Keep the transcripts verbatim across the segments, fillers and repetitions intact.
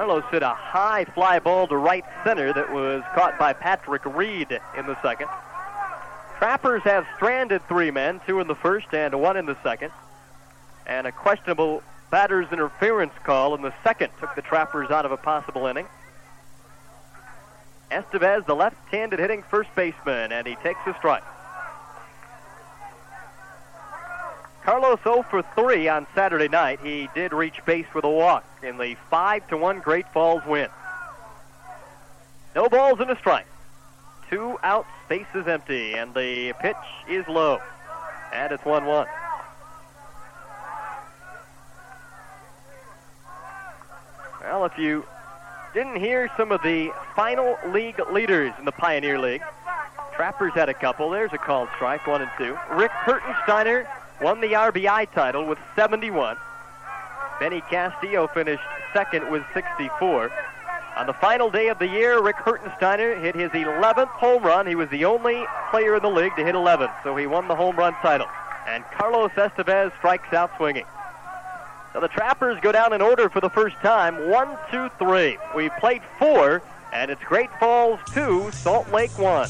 Carlos hit a high fly ball to right center that was caught by Patrick Reed in the second. Trappers have stranded three men, two in the first and one in the second. And a questionable batter's interference call in the second took the Trappers out of a possible inning. Estevez, the left-handed hitting first baseman, and he takes a strike. Carlos oh for three on Saturday night. He did reach base with a walk in the five to one Great Falls win. No balls and a strike. Two outs, bases empty, and the pitch is low. And it's one one. Well, if you didn't hear some of the final league leaders in the Pioneer League, Trappers had a couple. There's a called strike, one and two. Rick Hertensteiner won the R B I title with seventy-one. Benny Castillo finished second with sixty-four. On the final day of the year, Rick Hertensteiner hit his eleventh home run. He was the only player in the league to hit eleven, so he won the home run title. And Carlos Estevez strikes out swinging. So the Trappers go down in order for the first time, one, two, three. We played four, and it's Great Falls two, Salt Lake one.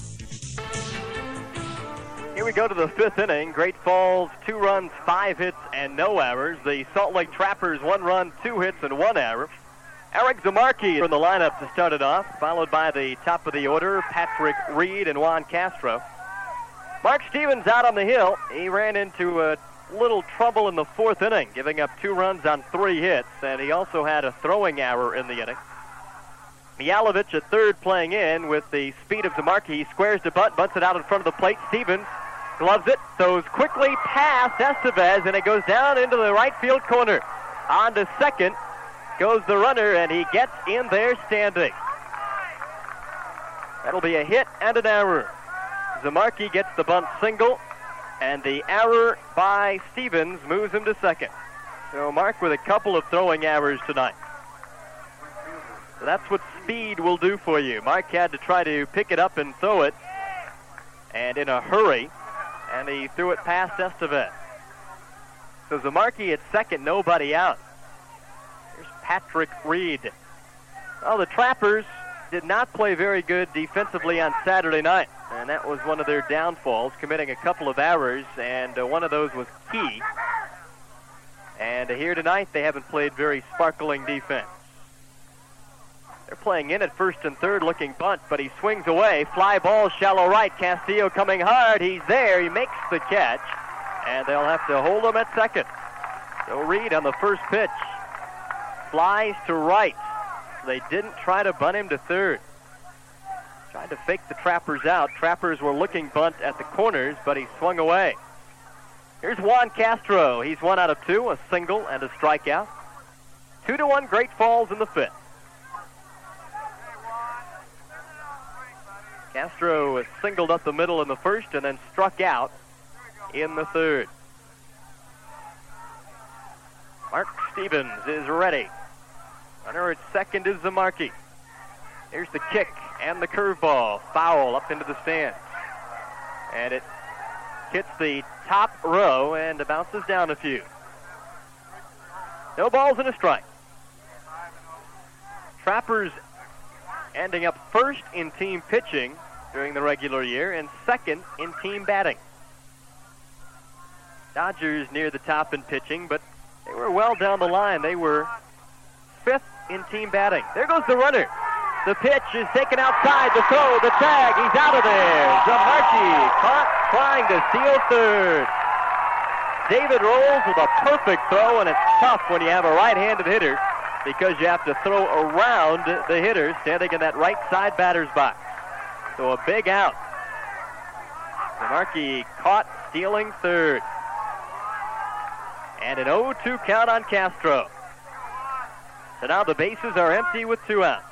Here we go to the fifth inning. Great Falls, two runs, five hits, and no errors. The Salt Lake Trappers, one run, two hits, and one error. Eric Zamarki in the lineup to start it off, followed by the top of the order, Patrick Reed and Juan Castro. Mark Stevens out on the hill. He ran into a little trouble in the fourth inning, giving up two runs on three hits, and he also had a throwing error in the inning. Mialovich at third playing in with the speed of Zamarki. He squares the bunt, bunts it out in front of the plate. Stevens gloves it, throws quickly past Estevez, and it goes down into the right field corner. On to second goes the runner, and he gets in there standing. That'll be a hit and an error. Zamarki gets the bunt single, and the error by Stevens moves him to second. So Mark with a couple of throwing errors tonight. So that's what speed will do for you. Mark had to try to pick it up and throw it, and in a hurry, and he threw it past Estevez. So Zamarki at second, nobody out. Here's Patrick Reed. Well, the Trappers did not play very good defensively on Saturday night, and that was one of their downfalls, committing a couple of errors, and uh, one of those was key. And uh, here tonight, they haven't played very sparkling defense. They're playing in at first and third, looking bunt, but he swings away. Fly ball, shallow right. Castillo coming hard. He's there. He makes the catch, and they'll have to hold him at second. So Reed on the first pitch flies to right. They didn't try to bunt him to third. Tried to fake the Trappers out. Trappers were looking bunt at the corners, but he swung away. Here's Juan Castro. He's one out of two, a single and a strikeout. Two to one, Great Falls in the fifth. Castro singled up the middle in the first and then struck out in the third. Mark Stevens is ready. Runner at second is Zamarki. Here's the kick and the curveball. Foul up into the stands. And it hits the top row and bounces down a few. No balls and a strike. Trappers ending up first in team pitching during the regular year and second in team batting. Dodgers near the top in pitching, but they were well down the line. They were fifth in team batting. There goes the runner. The pitch is taken outside. The throw, the tag, he's out of there. Zamarki caught trying to steal third. David Rolls with a perfect throw, and it's tough when you have a right-handed hitter because you have to throw around the hitter standing in that right side batter's box. So a big out. Zamarki caught stealing third. And an oh two count on Castro. So now the bases are empty with two outs.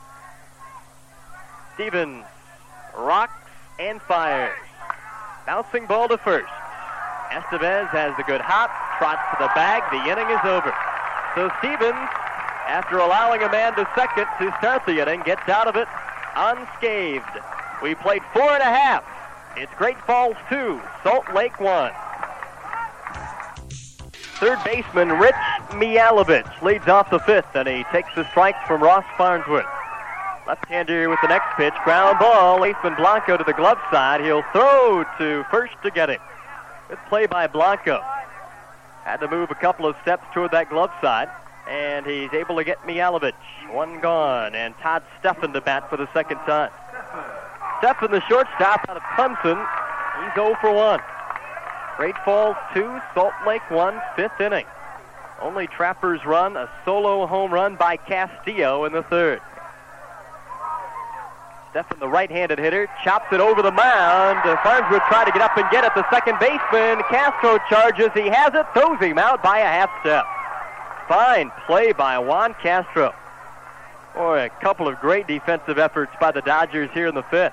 Stevens rocks and fires. Bouncing ball to first. Estevez has the good hop, trots to the bag. The inning is over. So Stevens, after allowing a man to second to start the inning, gets out of it unscathed. We played four and a half. It's Great Falls two, Salt Lake one. Third baseman Rich Mialovich leads off the fifth, and he takes the strikes from Ross Farnsworth. Left-hander with the next pitch. Ground ball. Eastman Blanco to the glove side. He'll throw to first to get it. Good play by Blanco. Had to move a couple of steps toward that glove side, and he's able to get Mialovich. One gone, and Todd Steffen to bat for the second time. Steffen, the shortstop out of Clemson. He's oh for one. Great Falls two, Salt Lake one, fifth inning. Only Trappers run, a solo home run by Castillo in the third. Steffen, the right-handed hitter, chops it over the mound. Uh, Farnsworth tried to get up and get it. The second baseman, Castro, charges. He has it, throws him out by a half step. Fine play by Juan Castro. Boy, a couple of great defensive efforts by the Dodgers here in the fifth.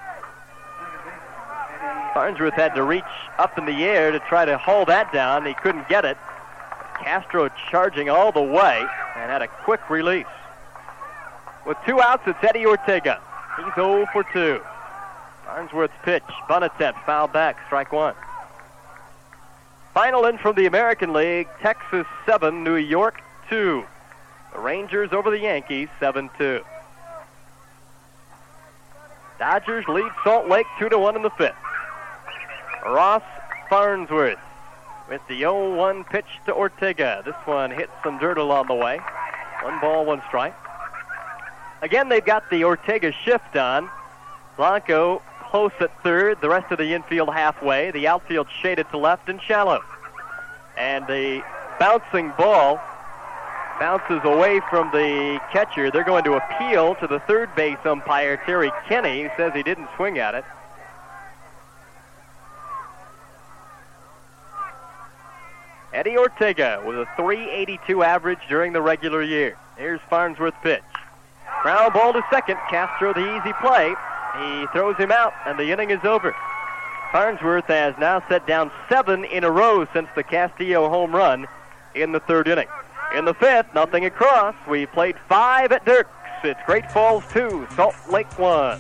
Farnsworth had to reach up in the air to try to haul that down. He couldn't get it. Castro charging all the way and had a quick release. With two outs, it's Eddie Ortega. He's oh for two. Farnsworth's pitch, bunt attempt, foul back, strike one. Final in from the American League, Texas seven, New York two. The Rangers over the Yankees, seven two. Dodgers lead Salt Lake two to one in the fifth. Ross Farnsworth with the oh one pitch to Ortega. This one hit some dirt along the way. One ball, one strike. Again, they've got the Ortega shift on. Blanco close at third, the rest of the infield halfway. The outfield shaded to left and shallow. And the bouncing ball bounces away from the catcher. They're going to appeal to the third base umpire, Terry Kenny, who says he didn't swing at it. Eddie Ortega with a three eighty-two average during the regular year. Here's Farnsworth pitch. Ground ball to second. Castro the easy play. He throws him out, and the inning is over. Farnsworth has now set down seven in a row since the Castillo home run in the third inning. In the fifth, nothing across. We played five at Dirks. It's Great Falls two, Salt Lake one.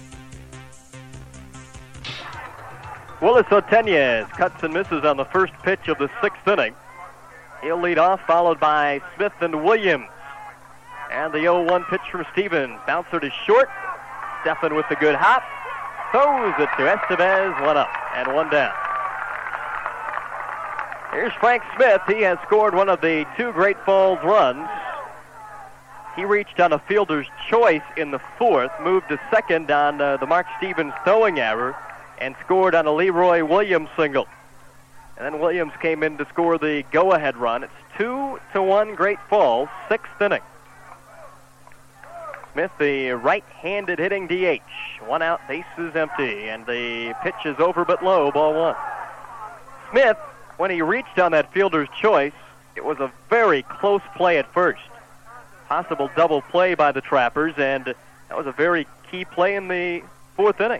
Willis Oteñez cuts and misses on the first pitch of the sixth inning. He'll lead off, followed by Smith and Williams. And the oh one pitch from Stevens. Bouncer to short. Steffen with the good hop. Throws it to Estevez. One up and one down. Here's Frank Smith. He has scored one of the two Great Falls runs. He reached on a fielder's choice in the fourth, moved to second on uh, the Mark Stevens throwing error, and scored on a Leroy Williams single. And then Williams came in to score the go-ahead run. It's two to one Great Falls, sixth inning. Smith, the right-handed hitting D H. One out, bases empty, and the pitch is over but low, ball one. Smith, when he reached on that fielder's choice, it was a very close play at first. Possible double play by the Trappers, and that was a very key play in the fourth inning.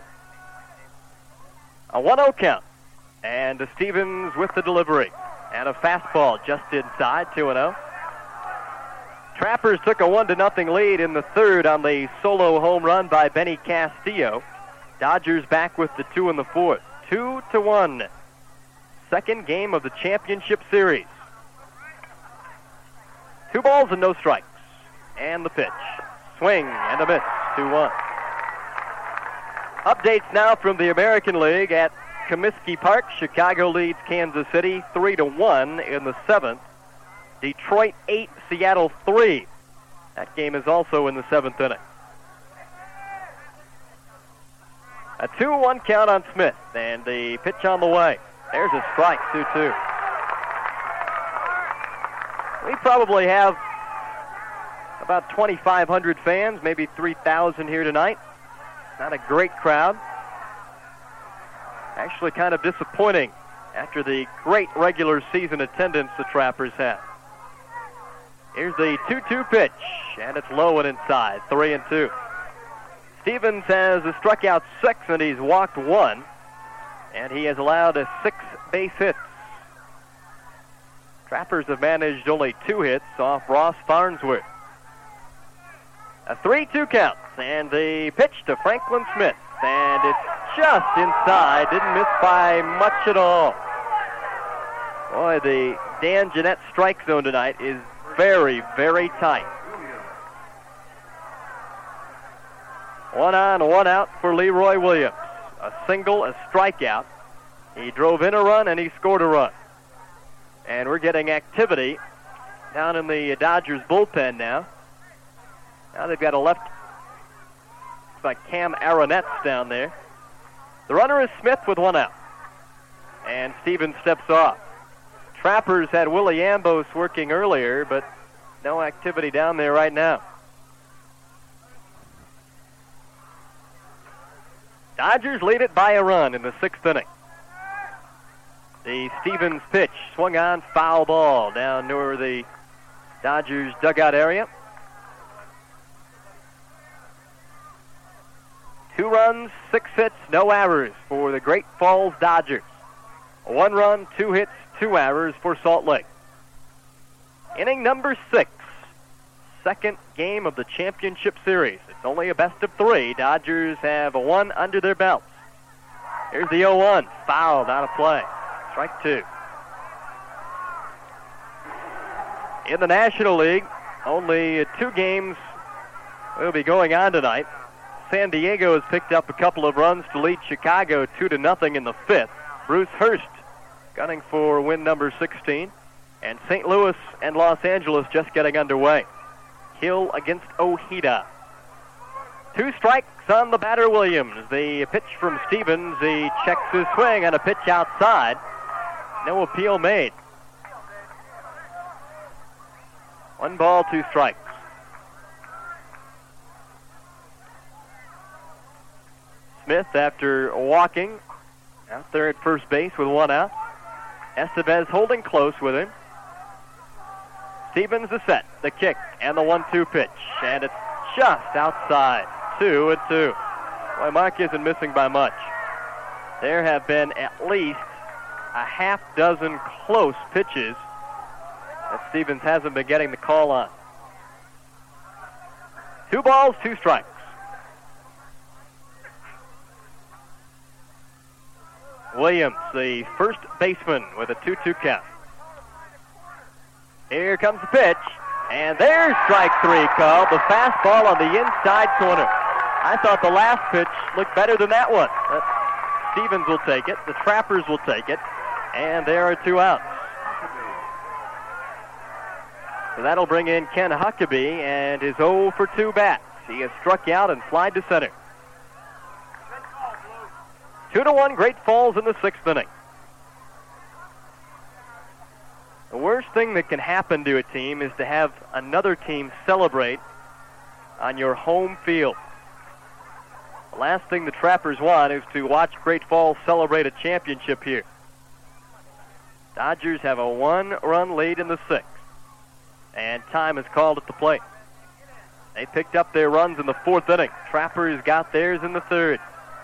A one oh count, and Stevens with the delivery. And a fastball just inside, two and oh. Trappers took a one to nothing lead in the third on the solo home run by Benny Castillo. Dodgers back with the two in the fourth. Two to one. Second game of the championship series. Two balls and no strikes. And the pitch. Swing and a miss. two one. Updates now from the American League at Comiskey Park. Chicago leads Kansas City three to one in the seventh. Detroit eight, Seattle three. That game is also in the seventh inning. A two one count on Smith, and the pitch on the way. There's a strike, two two. We probably have about twenty-five hundred fans, maybe three thousand here tonight. Not a great crowd. Actually kind of disappointing after the great regular season attendance the Trappers had. Here's the two two pitch, and it's low and inside, three and two. Stevens has struck out six, and he's walked one, and he has allowed a six base hits. Trappers have managed only two hits off Ross Farnsworth. A three two count, and the pitch to Franklin Smith, and it's just inside, didn't miss by much at all. Boy, the Dan Jeanette strike zone tonight is very, very tight. One on, one out for Leroy Williams. A single, a strikeout. He drove in a run and he scored a run. And we're getting activity down in the Dodgers bullpen now. Now they've got a left, looks like Cam Aronetz down there. The runner is Smith with one out. And Stevens steps off. Trappers had Willie Ambos working earlier, but no activity down there right now. Dodgers lead it by a run in the sixth inning. The Stevens pitch swung on, foul ball down near the Dodgers dugout area. Two runs, six hits, no errors for the Great Falls Dodgers. One run, two hits, two errors for Salt Lake. Inning number six. Second game of the championship series. It's only a best of three. Dodgers have a one under their belts. Here's the oh one. Fouled out of play. Strike two. In the National League, only two games will be going on tonight. San Diego has picked up a couple of runs to lead Chicago two to nothing in the fifth. Bruce Hurst gunning for win number sixteen. And Saint Louis and Los Angeles just getting underway. Hill against Ojeda. Two strikes on the batter, Williams. The pitch from Stevens. He checks his swing on a pitch outside. No appeal made. One ball, two strikes. Smith, after walking, out there at first base with one out. Estevez holding close with him. Stevens the set, the kick, and the one two pitch. And it's just outside. Two and two. Boy, Mark isn't missing by much. There have been at least a half dozen close pitches that Stevens hasn't been getting the call on. Two balls, two strikes. Williams, the first baseman, with a two two count. Here comes the pitch, and there's strike three called. The fastball on the inside corner. I thought the last pitch looked better than that one. But Stevens will take it. The Trappers will take it. And there are two outs. So that'll bring in Ken Huckabee and his oh for two bats. He has struck out and flied to center. Two to one, Great Falls in the sixth inning. The worst thing that can happen to a team is to have another team celebrate on your home field. The last thing the Trappers want is to watch Great Falls celebrate a championship here. Dodgers have a one-run lead in the sixth, and time is called at the plate. They picked up their runs in the fourth inning. Trappers got theirs in the third.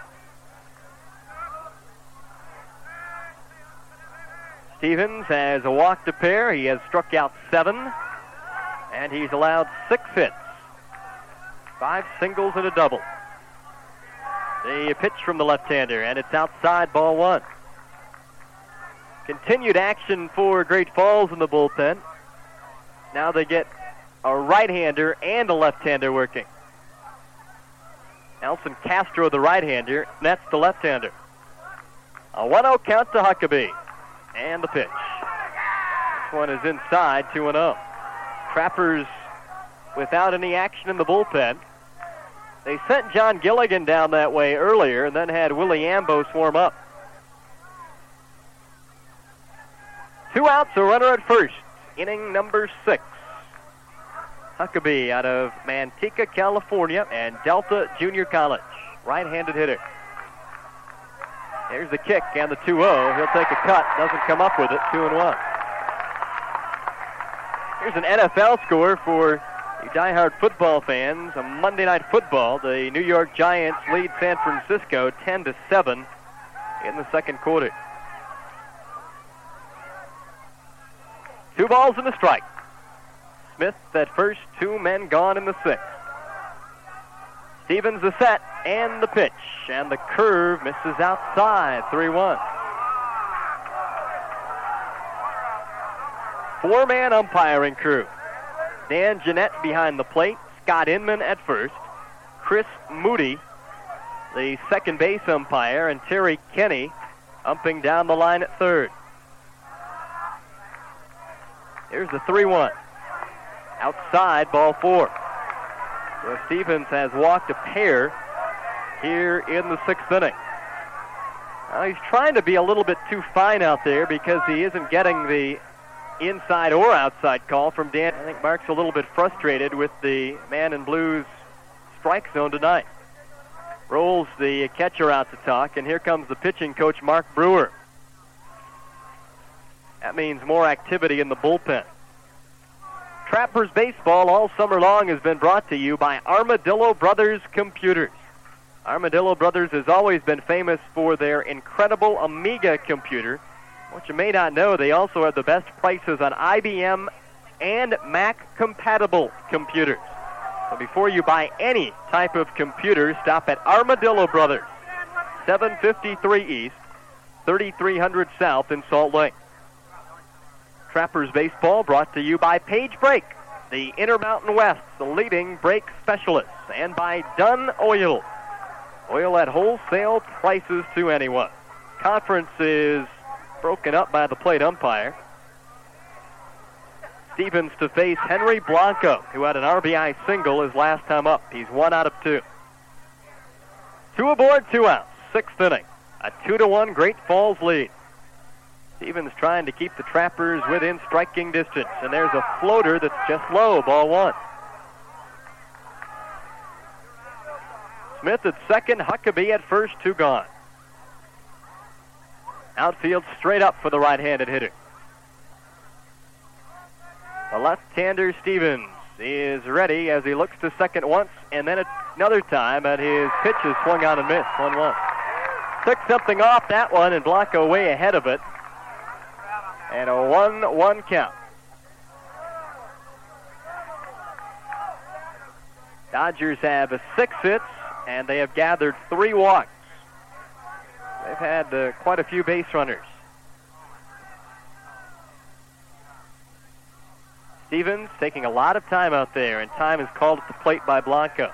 Stevens has walked a pair. He has struck out seven, and he's allowed six hits. Five singles and a double. The pitch from the left-hander, and it's outside, ball one. Continued action for Great Falls in the bullpen. Now they get a right-hander and a left-hander working. Nelson Castro, the right-hander, nets the left-hander. A one oh count to Huckabee. And the pitch. This one is inside, two and oh. Trappers without any action in the bullpen. They sent John Gilligan down that way earlier and then had Willie Ambos warm up. Two outs, a runner at first. Inning number six. Huckabee out of Manteca, California, and Delta Junior College. Right-handed hitter. There's the kick and the two oh. He'll take a cut. Doesn't come up with it. two and one. Here's an N F L score for you diehard football fans. A Monday Night Football. The New York Giants lead San Francisco ten to seven in the second quarter. Two balls and a strike. Smith at first, two men gone in the sixth. Stevens the set and the pitch, and the curve misses outside, three one. Four-man umpiring crew. Dan Jeanette behind the plate, Scott Inman at first, Chris Moody, the second base umpire, and Terry Kenny umping down the line at third. Here's the three one. Outside, ball four. So Stevens has walked a pair here in the sixth inning. Now he's trying to be a little bit too fine out there because he isn't getting the inside or outside call from Dan. I think Mark's a little bit frustrated with the man in blue's strike zone tonight. Rolls the catcher out to talk, and here comes the pitching coach, Mark Brewer. That means more activity in the bullpen. Trappers Baseball all summer long has been brought to you by Armadillo Brothers Computers. Armadillo Brothers has always been famous for their incredible Amiga computer. What you may not know, they also have the best prices on I B M and Mac compatible computers. So before you buy any type of computer, stop at Armadillo Brothers, seven fifty-three East, thirty-three hundred South in Salt Lake. Trappers Baseball brought to you by Page Brake, the Intermountain West, the leading brake specialists, and by Dunn Oil. Oil at wholesale prices to anyone. Conference is broken up by the plate umpire. Stevens to face Henry Blanco, who had an R B I single his last time up. He's one out of two. Two aboard, two outs, sixth inning. A two to one Great Falls lead. Stevens trying to keep the Trappers within striking distance, and there's a floater that's just low, ball one. Smith at second, Huckabee at first, two gone. Outfield straight up for the right-handed hitter. The left-hander Stevens is ready as he looks to second once and then another time, and his pitch is swung on and missed, one one. Took something off that one, and Blanco way ahead of it. And a one one count. Dodgers have six hits, and they have gathered three walks. They've had uh, quite a few base runners. Stevens taking a lot of time out there, and time is called at the plate by Blanco.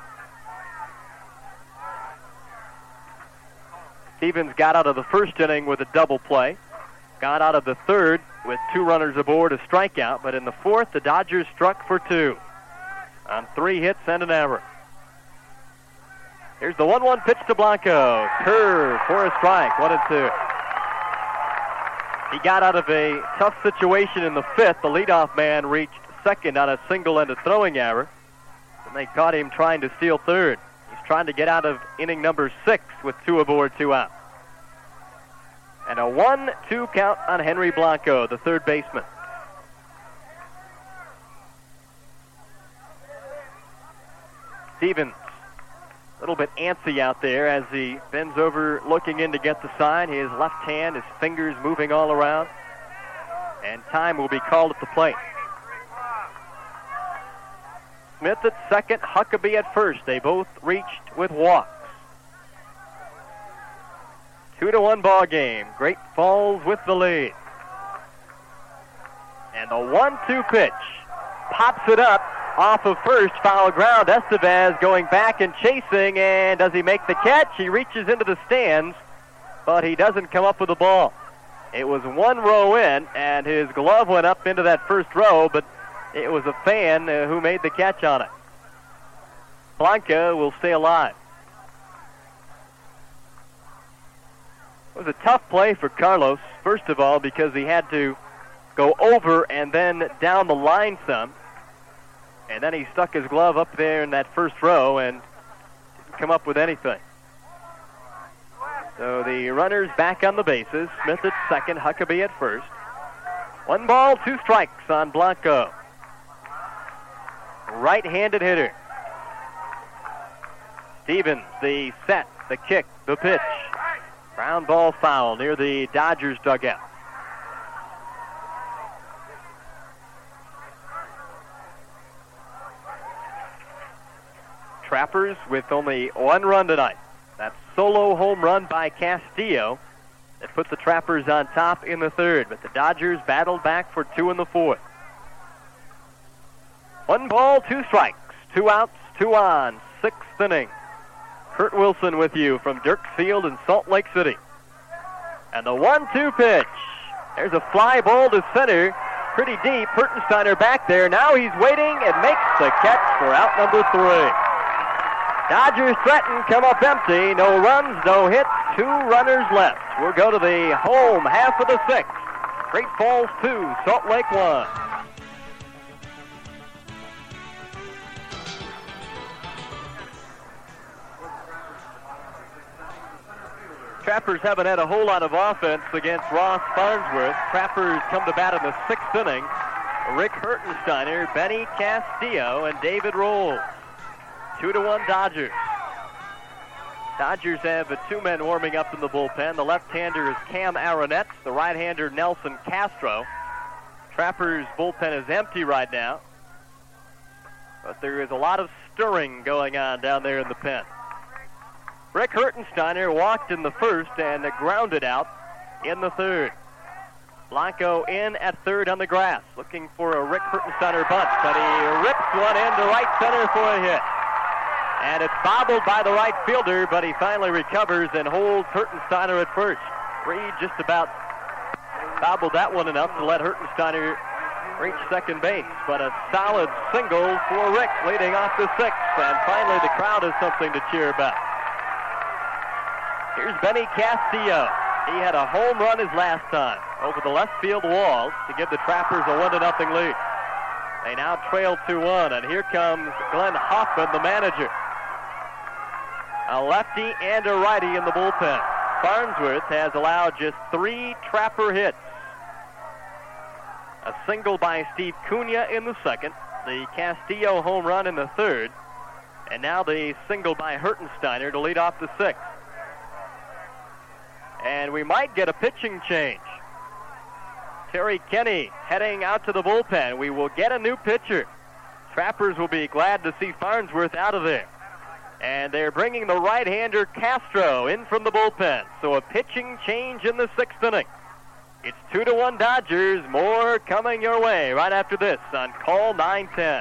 Stevens got out of the first inning with a double play. Got out of the third with two runners aboard, a strikeout, but in the fourth, the Dodgers struck for two on three hits and an error. Here's the one one pitch to Blanco. Curve for a strike, one and two. He got out of a tough situation in the fifth. The leadoff man reached second on a single and a throwing error, and they caught him trying to steal third. He's trying to get out of inning number six with two aboard, two out. And a one two count on Henry Blanco, the third baseman. Stevens, a little bit antsy out there as he bends over looking in to get the sign. His left hand, his fingers moving all around. And time will be called at the plate. Smith at second, Huckabee at first. They both reached with walks. Two to one ball game. Great Falls with the lead. And the one two pitch pops it up off of first, foul ground. Estevez going back and chasing, and does he make the catch? He reaches into the stands, but he doesn't come up with the ball. It was one row in, and his glove went up into that first row, but it was a fan uh, who made the catch on it. Blanco will stay alive. It was a tough play for Carlos, first of all, because he had to go over and then down the line some. And then he stuck his glove up there in that first row and didn't come up with anything. So the runners back on the bases. Smith at second, Huckabee at first. One ball, two strikes on Blanco. Right-handed hitter. Stevens, the set, the kick, the pitch. Ground ball foul near the Dodgers dugout. Trappers with only one run tonight. That solo home run by Castillo that put the Trappers on top in the third. But the Dodgers battled back for two in the fourth. One ball, two strikes, two outs, two on, sixth inning. Kurt Wilson with you from Dirks Field in Salt Lake City. And the one two pitch. There's a fly ball to center, pretty deep. Hertensteiner back there. Now he's waiting and makes the catch for out number three. Dodgers threaten, come up empty. No runs, no hits, two runners left. We'll go to the home half of the sixth. Great Falls two, Salt Lake one. Trappers haven't had a whole lot of offense against Ross Farnsworth. Trappers come to bat in the sixth inning. Rick Hertensteiner, Benny Castillo, and David Rolls. Two to one Dodgers. Dodgers have two men warming up in the bullpen. The left-hander is Cam Aronetz. The right-hander, Nelson Castro. Trappers' bullpen is empty right now. But there is a lot of stirring going on down there in the pen. Rick Hertensteiner walked in the first and grounded out in the third. Blanco in at third on the grass, looking for a Rick Hertensteiner bunt, but he rips one into right center for a hit. And it's bobbled by the right fielder, but he finally recovers and holds Hertensteiner at first. Reed just about bobbled that one enough to let Hertensteiner reach second base, but a solid single for Rick leading off the sixth, and finally the crowd has something to cheer about. Here's Benny Castillo. He had a home run his last time over the left field walls to give the Trappers a one to nothing lead. They now trail two one, and here comes Glenn Hoffman, the manager. A lefty and a righty in the bullpen. Farnsworth has allowed just three Trapper hits. A single by Steve Cunha in the second, the Castillo home run in the third, and now the single by Hertensteiner to lead off the sixth. And we might get a pitching change. Terry Kenny heading out to the bullpen. We will get a new pitcher. Trappers will be glad to see Farnsworth out of there. And they're bringing the right-hander Castro in from the bullpen. So a pitching change in the sixth inning. It's two to one Dodgers. More coming your way right after this on Call nine ten.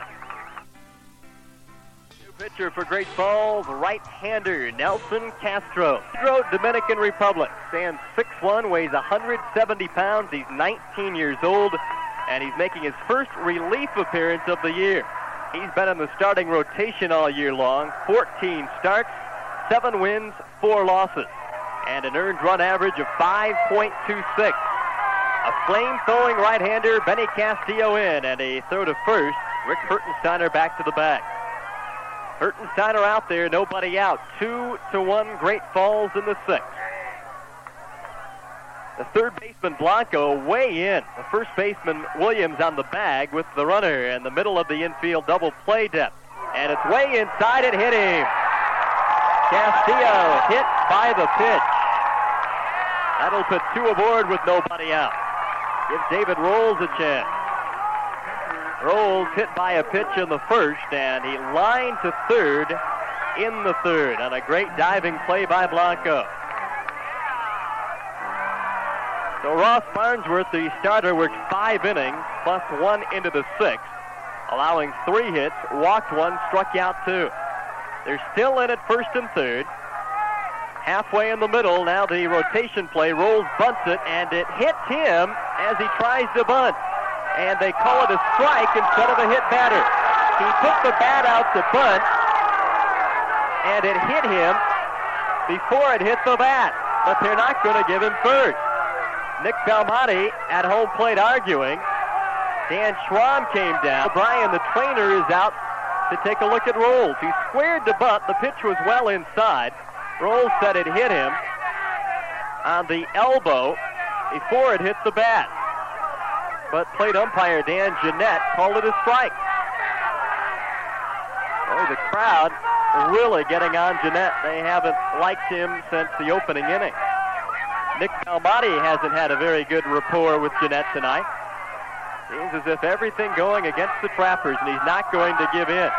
Pitcher for Great Falls, right-hander Nelson Castro. Castro, Dominican Republic, stands six one, weighs one hundred seventy pounds. He's nineteen years old, and he's making his first relief appearance of the year. He's been in the starting rotation all year long, fourteen starts, seven wins, four losses, and an earned run average of five point two six. A flame-throwing right-hander, Benny Castillo in, and a throw to first. Rick Hertensteiner back to the bag. Hertensteiner out there, nobody out. Two to one, Great Falls in the sixth. The third baseman Blanco way in. The first baseman Williams on the bag with the runner in the middle of the infield double play depth. And it's way inside, it hit him. Castillo hit by the pitch. That'll put two aboard with nobody out. Give David Rolls a chance. Rolls hit by a pitch in the first, and he lined to third in the third on a great diving play by Blanco. So Ross Farnsworth, the starter, worked five innings plus one into the sixth, allowing three hits, walked one, struck out two. They're still in at first and third. Halfway in the middle, now the rotation play. Rolls bunts it, and it hits him as he tries to bunt. And they call it a strike instead of a hit batter. He took the bat out to bunt, and it hit him before it hit the bat. But they're not going to give him first. Nick Palmati at home plate arguing. Dan Schwam came down. Brian, the trainer, is out to take a look at Rolls. He squared the bunt. The pitch was well inside. Rolls said it hit him on the elbow before it hit the bat. But plate umpire Dan Jeanette called it a strike. Oh, the crowd really getting on Jeanette. They haven't liked him since the opening inning. Nick Palmati hasn't had a very good rapport with Jeanette tonight. Seems as if everything going against the Trappers, and he's not going to give in.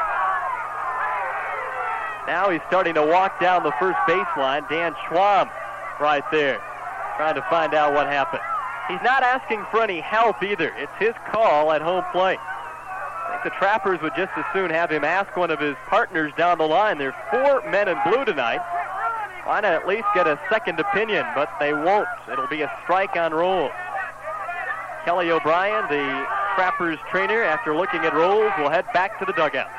Now he's starting to walk down the first baseline. Dan Schwam right there, trying to find out what happened. He's not asking for any help either. It's his call at home plate. I think the Trappers would just as soon have him ask one of his partners down the line. There's four men in blue tonight. Why not at least get a second opinion, but they won't. It'll be a strike on Rolls. Kelly O'Brien, the Trappers trainer, after looking at Rolls, will head back to the dugout.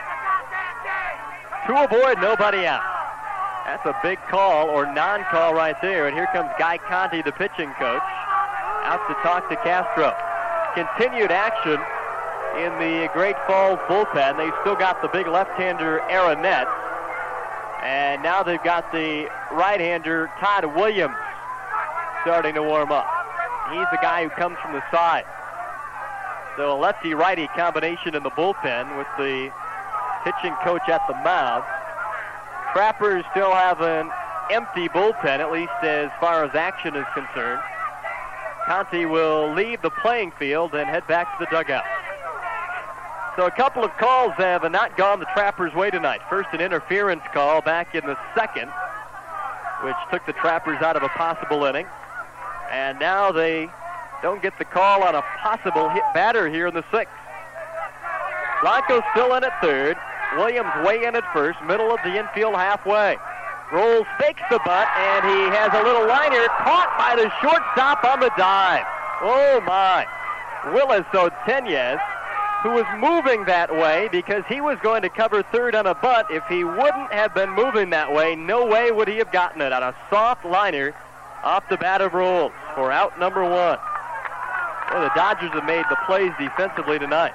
Two aboard, nobody out. That's a big call or non-call right there. And here comes Guy Conti, the pitching coach, out to talk to Castro. Continued action in the Great Falls bullpen. They've still got the big left-hander Aronette. And now they've got the right-hander Todd Williams starting to warm up. He's the guy who comes from the side. So a lefty-righty combination in the bullpen with the pitching coach at the mound. Trappers still have an empty bullpen, at least as far as action is concerned. Conti will leave the playing field and head back to the dugout. So a couple of calls have not gone the Trappers' way tonight. First, an interference call back in the second, which took the Trappers out of a possible inning. And now they don't get the call on a possible hit batter here in the sixth. Blanco's still in at third. Williams way in at first, middle of the infield halfway. Rolls fakes the bunt, and he has a little liner caught by the shortstop on the dive. Oh, my. Willis Oteñez, who was moving that way because he was going to cover third on a bunt. If he wouldn't have been moving that way, no way would he have gotten it on a soft liner off the bat of Rolls for out number one. Well, the Dodgers have made the plays defensively tonight.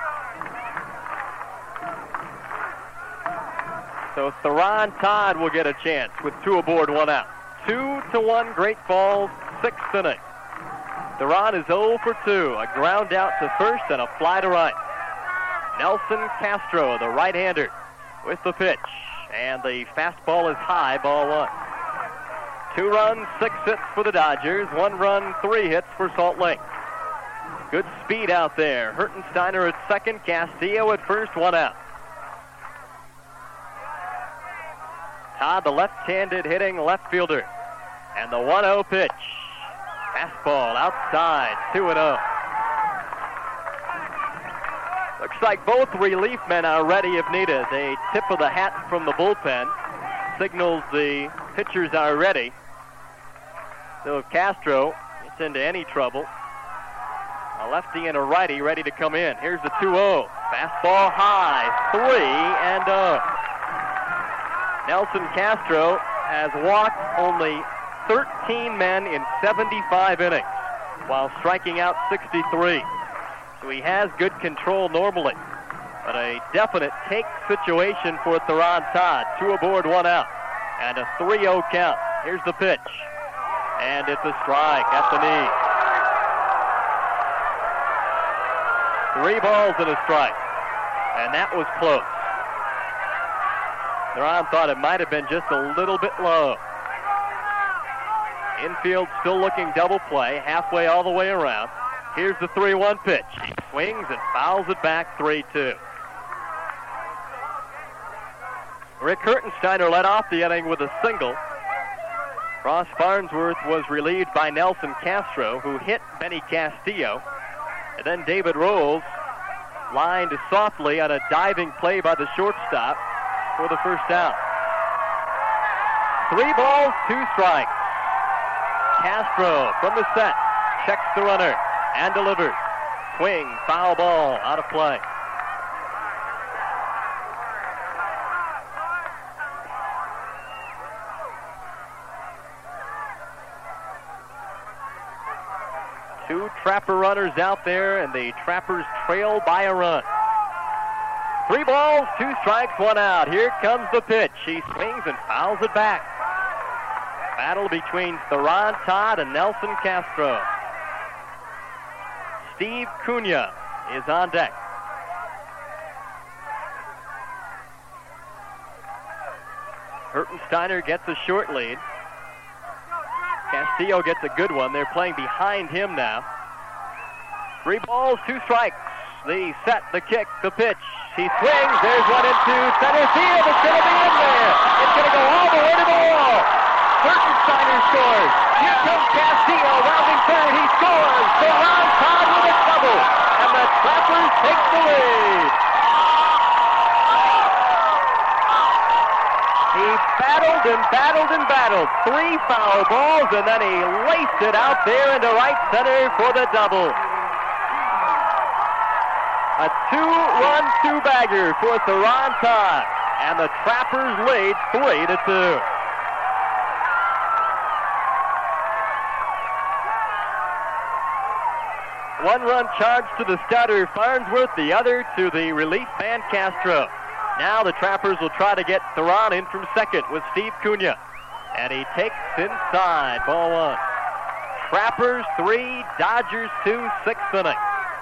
So Theron Todd will get a chance with two aboard, one out. Two to one, Great Falls, sixth inning. Theron is oh for two, a ground out to first and a fly to right. Nelson Castro, the right-hander, with the pitch. And the fastball is high, ball one. Two runs, six hits for the Dodgers. One run, three hits for Salt Lake. Good speed out there. Hertensteiner at second, Castillo at first, one out. Todd, the left-handed hitting left fielder. And the one oh pitch. Fastball outside, two and oh. Looks like both relief men are ready if needed. A tip of the hat from the bullpen signals the pitchers are ready. So if Castro gets into any trouble, a lefty and a righty ready to come in. Here's the two oh. Fastball high, three and oh. Nelson Castro has walked only thirteen men in seventy-five innings while striking out sixty-three. So he has good control normally. But a definite take situation for Theron Todd. Two aboard, one out. And a three oh count. Here's the pitch. And it's a strike at the knee. Three balls and a strike. And that was close. Theron thought it might have been just a little bit low. Infield still looking double play, halfway all the way around. Here's the three one pitch. He swings and fouls it back three two. Rick Hertensteiner led off the inning with a single. Ross Farnsworth was relieved by Nelson Castro, who hit Benny Castillo. And then David Rolls lined softly on a diving play by the shortstop for the first down. Three balls, two strikes. Castro from the set, checks the runner and delivers. Swing, foul ball, out of play. Two Trapper runners out there, and the Trappers trail by a run. Three balls, two strikes, one out. Here comes the pitch. He swings and fouls it back. Battle between Theron Todd and Nelson Castro. Steve Cunha is on deck. Hertensteiner gets a short lead. Castillo gets a good one. They're playing behind him now. Three balls, two strikes. The set, the kick, the pitch. He swings. There's one into center field. It's going to be in there. It's going to go all the way to the wall. Hertensteiner scores. Here comes Castillo, rounding third. He scores. Theron Todd with a double. And the the Trappers take the lead. He battled and battled and battled. Three foul balls, and then he laced it out there into right center for the double. A two-run two-bagger for Theron Todd, and the Trappers lead three to two. One run charge to the starter Farnsworth, the other to the relief man Castro. Now the Trappers will try to get Theron in from second with Steve Cunha. And he takes inside, ball one. Trappers three, Dodgers two, sixth inning.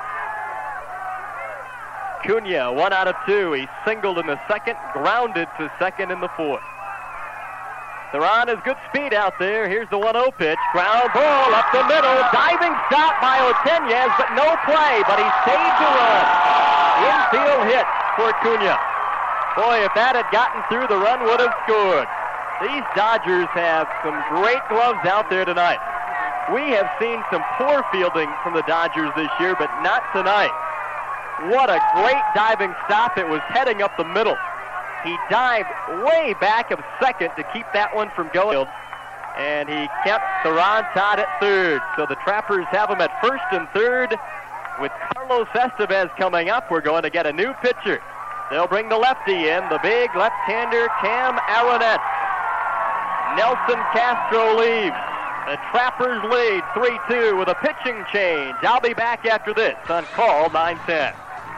Cunha, one out of two. He singled in the second, grounded to second in the fourth. Theron has good speed out there. Here's the one oh pitch. Ground ball up the middle. Diving stop by Oteñez, but no play. But he saved the run. Infield hit for Cunha. Boy, if that had gotten through, the run would have scored. These Dodgers have some great gloves out there tonight. We have seen some poor fielding from the Dodgers this year, but not tonight. What a great diving stop. It was heading up the middle. He dived way back of second to keep that one from going. And he kept Theron Todd at third. So the Trappers have him at first and third. With Carlos Estevez coming up, we're going to get a new pitcher. They'll bring the lefty in, the big left-hander Cam Aronette. Nelson Castro leaves. The Trappers lead three two with a pitching change. I'll be back after this on Call nine ten.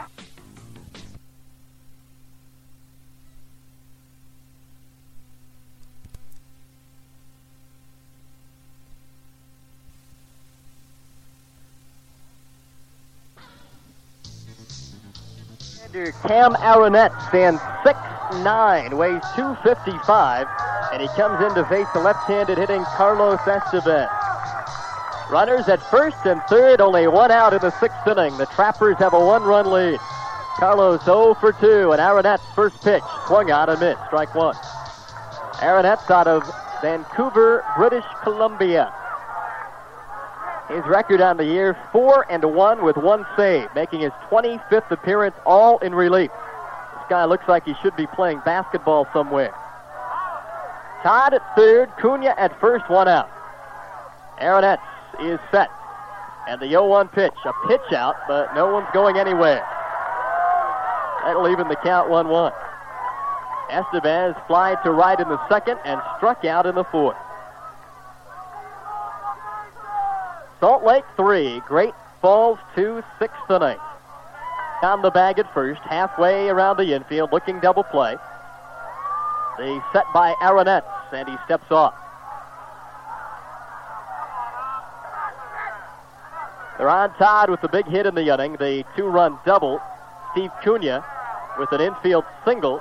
Cam Aronette stands six nine, weighs two fifty-five, and he comes in to face the left-handed hitting Carlos Estevez. Runners at first and third, only one out in the sixth inning. The Trappers have a one-run lead. Carlos oh for two, and Aronette's first pitch swung out and missed, strike one. Aronette's out of Vancouver, British Columbia. His record on the year, four and one with one save, making his twenty-fifth appearance, all in relief. This guy looks like he should be playing basketball somewhere. Todd at third, Cunha at first, one out. Aronette is set. And the oh one pitch, a pitch out, but no one's going anywhere. That'll even the count one one. Estevez flied to right in the second and struck out in the fourth. Salt Lake three, Great Falls two, sixth inning. On the bag at first, halfway around the infield, looking double play. The set by Aronette, and he steps off. They're on Todd with the big hit in the inning, the two-run double. Steve Cunha with an infield single.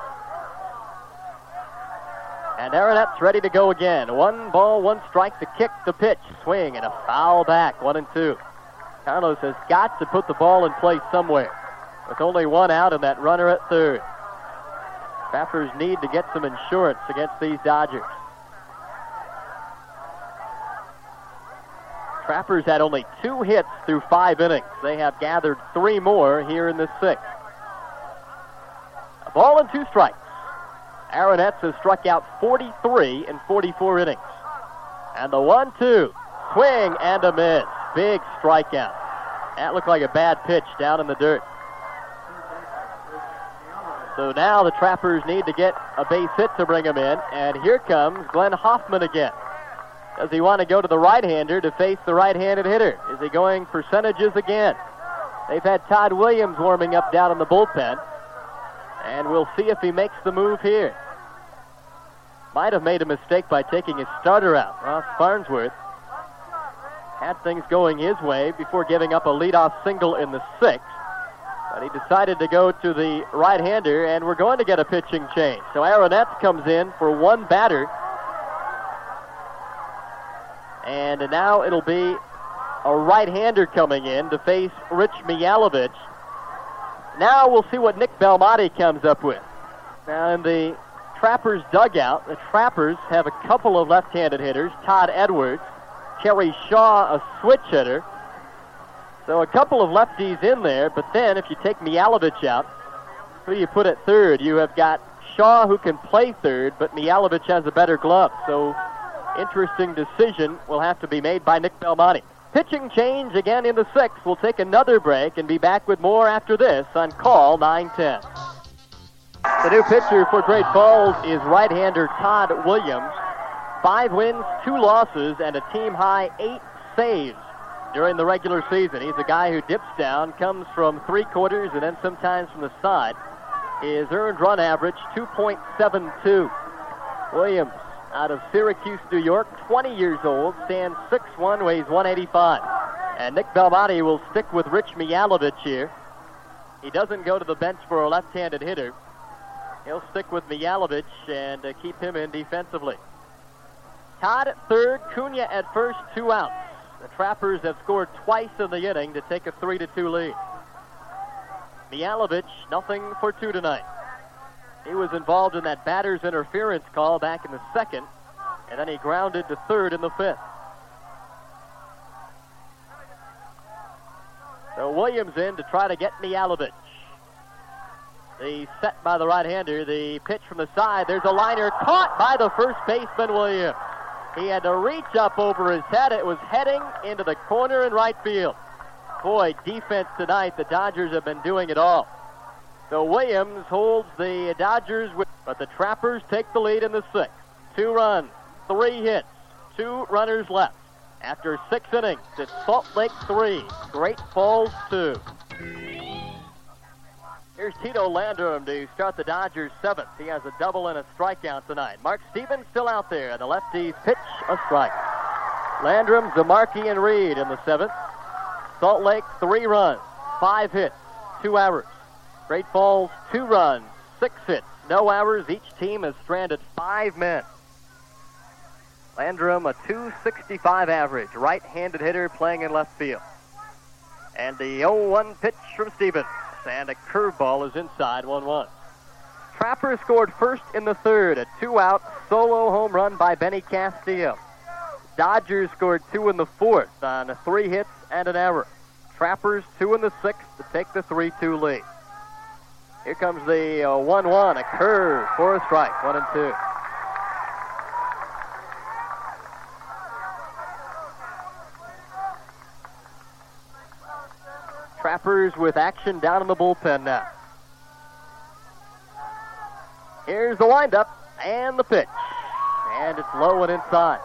And Aronette's ready to go again. One ball, one strike, the kick, the pitch, swing, and a foul back, one and two. Carlos has got to put the ball in play somewhere. With only one out and that runner at third. Trappers need to get some insurance against these Dodgers. Trappers had only two hits through five innings. They have gathered three more here in the sixth. A ball and two strikes. Aronette has struck out forty-three in forty-four innings. And the one two, swing and a miss. Big strikeout. That looked like a bad pitch down in the dirt. So now the Trappers need to get a base hit to bring him in. And here comes Glenn Hoffman again. Does he want to go to the right-hander to face the right-handed hitter? Is he going percentages again? They've had Todd Williams warming up down in the bullpen. And we'll see if he makes the move here. Might have made a mistake by taking his starter out. Ross Farnsworth had things going his way before giving up a leadoff single in the sixth. But he decided to go to the right-hander, and we're going to get a pitching change. So Aronette comes in for one batter. And now it'll be a right-hander coming in to face Rich Miyalovich. Now we'll see what Nick Belmonte comes up with. Now in the Trappers dugout, the Trappers have a couple of left-handed hitters. Todd Edwards, Kerry Shaw, a switch hitter. So a couple of lefties in there, but then if you take Mialovich out, who do you put at third? You have got Shaw who can play third, but Mialovich has a better glove. So interesting decision will have to be made by Nick Belmonte. Pitching change again in the sixth. We'll take another break and be back with more after this on Call nine ten. The new pitcher for Great Falls is right-hander Todd Williams. Five wins, two losses, and a team-high eight saves during the regular season. He's a guy who dips down, comes from three quarters, and then sometimes from the side. His earned run average, two point seven two. Williams, out of Syracuse, New York, twenty years old, stands six one, weighs one eighty-five. And Nick Belmonte will stick with Rich Mialovich here. He doesn't go to the bench for a left-handed hitter. He'll stick with Mialovich and uh, keep him in defensively. Todd at third, Cunha at first, two outs. The Trappers have scored twice in the inning to take a three to two lead. Mialovich, nothing for two tonight. He was involved in that batter's interference call back in the second, and then he grounded to third in the fifth. So Williams in to try to get Mialovich. The set by the right-hander, the pitch from the side. There's a liner caught by the first baseman, Williams. He had to reach up over his head. It was heading into the corner in right field. Boy, defense tonight, the Dodgers have been doing it all. So Williams holds the Dodgers, with, but the Trappers take the lead in the sixth. Two runs, three hits, two runners left. After six innings, it's Salt Lake three, Great Falls two. Here's Tito Landrum to start the Dodgers seventh. He has a double and a strikeout tonight. Mark Stevens still out there, and the lefties pitch a strike. Landrum, Zamarki, and Reed in the seventh. Salt Lake, three runs, five hits, two errors. Great Falls, two runs, six hits, no errors. Each team has stranded five men. Landrum, a two sixty-five average, right-handed hitter playing in left field. And the oh one pitch from Stevens. And a curveball is inside, one one. Trappers scored first in the third, a two-out solo home run by Benny Castillo. Dodgers scored two in the fourth on three hits and an error. Trappers two in the sixth to take the three two lead. Here comes the uh, one one, a curve for a strike, one and two. Trappers with action down in the bullpen now. Here's the windup and the pitch. And it's low and inside.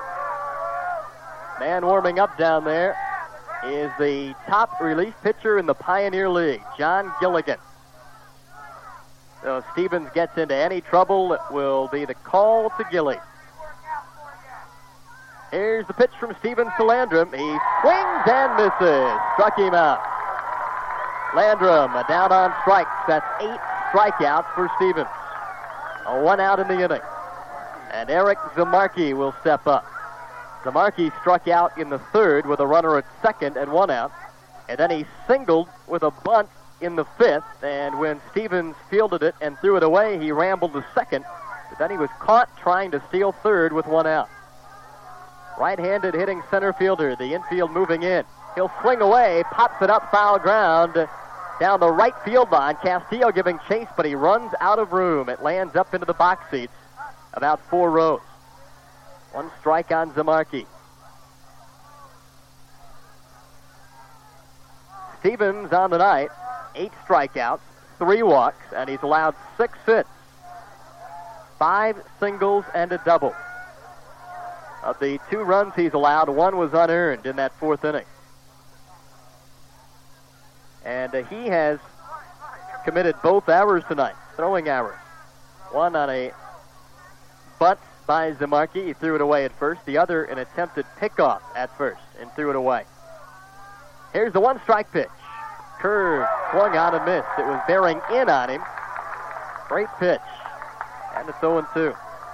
Man warming up down there is the top relief pitcher in the Pioneer League, John Gilligan. So if Stevens gets into any trouble, it will be the call to Gilly. Here's the pitch from Stevens to Landrum. He swings and misses. Struck him out. Landrum down on strikes. That's eight strikeouts for Stevens. A one out in the inning. And Eric Zamarki will step up. Zamarki struck out in the third with a runner at second and one out. And then he singled with a bunt in the fifth. And when Stevens fielded it and threw it away, he rambled to second. But then he was caught trying to steal third with one out. Right-handed hitting center fielder. The infield moving in. He'll swing away, pops it up foul ground down the right field line. Castillo giving chase, but he runs out of room. It lands up into the box seats about four rows. One strike on Zamarki. Stevens on the night, eight strikeouts, three walks, and he's allowed six hits, five singles and a double. Of the two runs he's allowed, one was unearned in that fourth inning. And uh, he has committed both errors tonight, throwing errors. One on a bunt by Zamarki. He threw it away at first. The other an attempted pickoff at first and threw it away. Here's the one-strike pitch. Curve, swung on and missed. It was bearing in on him. Great pitch. And it's oh and two.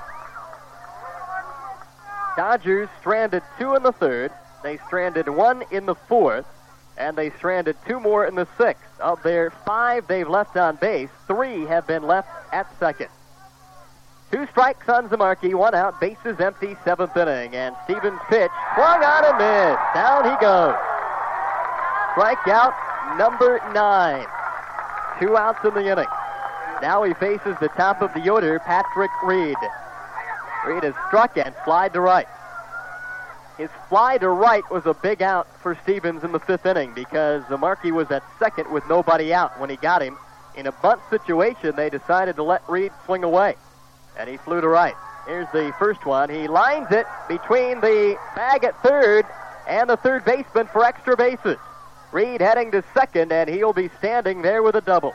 Dodgers stranded two in the third. They stranded one in the fourth. And they stranded two more in the sixth. Of their five they've left on base, three have been left at second. Two strikes on Zamarki, one out, bases empty, seventh inning. And Stevens' pitch, swung on and missed. Down he goes. Strikeout number nine. Two outs in the inning. Now he faces the top of the order, Patrick Reed. Reed is struck and flied to right. His fly to right was a big out for Stevens in the fifth inning because Markey was at second with nobody out when he got him. In a bunt situation, they decided to let Reed swing away, and he flew to right. Here's the first one. He lines it between the bag at third and the third baseman for extra bases. Reed heading to second, and he'll be standing there with a double.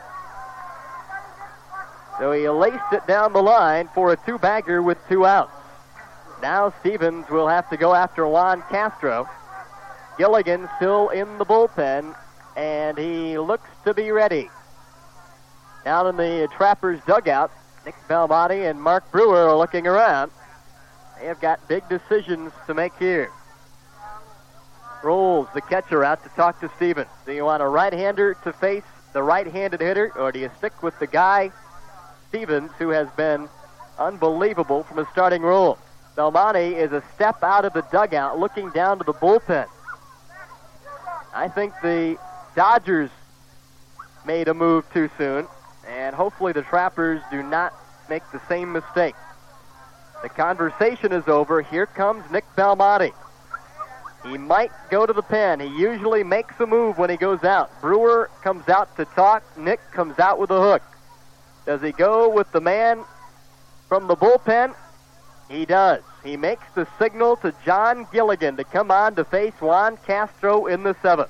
So he laced it down the line for a two-bagger with two outs. Now Stevens will have to go after Juan Castro. Gilligan still in the bullpen, and he looks to be ready. Down in the Trappers dugout, Nick Belmonte and Mark Brewer are looking around. They have got big decisions to make here. Rolls the catcher out to talk to Stevens. Do you want a right-hander to face the right-handed hitter, or do you stick with the guy, Stevens, who has been unbelievable from a starting role? Belmonte is a step out of the dugout looking down to the bullpen. I think the Dodgers made a move too soon, and hopefully the Trappers do not make the same mistake. The conversation is over. Here comes Nick Belmonte. He might go to the pen. He usually makes a move when he goes out. Brewer comes out to talk. Nick comes out with a hook. Does he go with the man from the bullpen? He does. He makes the signal to John Gilligan to come on to face Juan Castro in the seventh.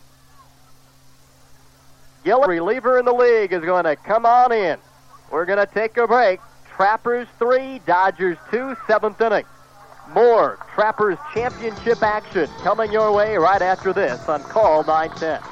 Gilligan, reliever in the league, is going to come on in. We're going to take a break. Trappers three, Dodgers two, seventh inning. More Trappers championship action coming your way right after this on Call nine ten.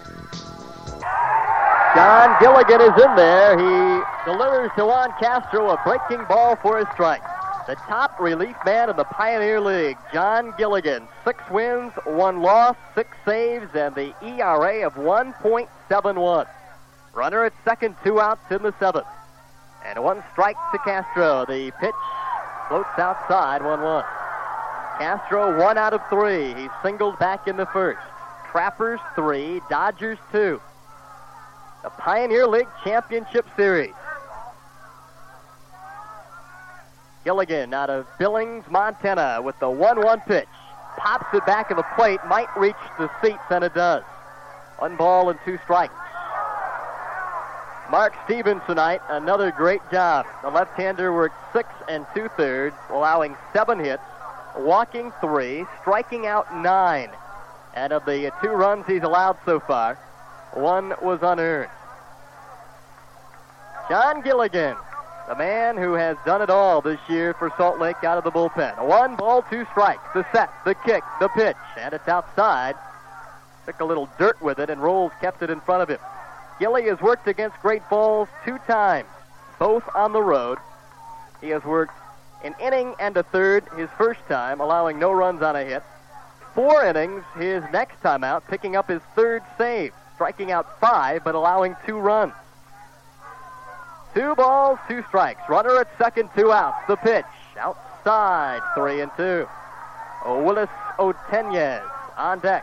John Gilligan is in there. He delivers to Juan Castro a breaking ball for a strike. The top relief man in the Pioneer League, John Gilligan. Six wins, one loss, six saves, and the E R A of one point seven one. Runner at second, two outs in the seventh. And one strike to Castro. The pitch floats outside, one one. Castro one out of three. He singled back in the first. Trappers three, Dodgers two. The Pioneer League Championship Series. Gilligan out of Billings, Montana with the one one pitch. Pops it back at the plate. Might reach the seats, and it does. One ball and two strikes. Mark Stevens tonight, another great job. The left-hander worked six and two-thirds, allowing seven hits, walking three, striking out nine. And of the two runs he's allowed so far, one was unearned. John Gilligan, the man who has done it all this year for Salt Lake out of the bullpen. One ball, two strikes. The set, the kick, the pitch, and it's outside. Took a little dirt with it, and Rolls kept it in front of him. Gilly has worked against Great Falls two times, both on the road. He has worked an inning and a third his first time, allowing no runs on a hit. Four innings his next time out, picking up his third save, striking out five, but allowing two runs. Two balls, two strikes. Runner at second, two outs. The pitch, outside, three and two. Willis Oteñez on deck.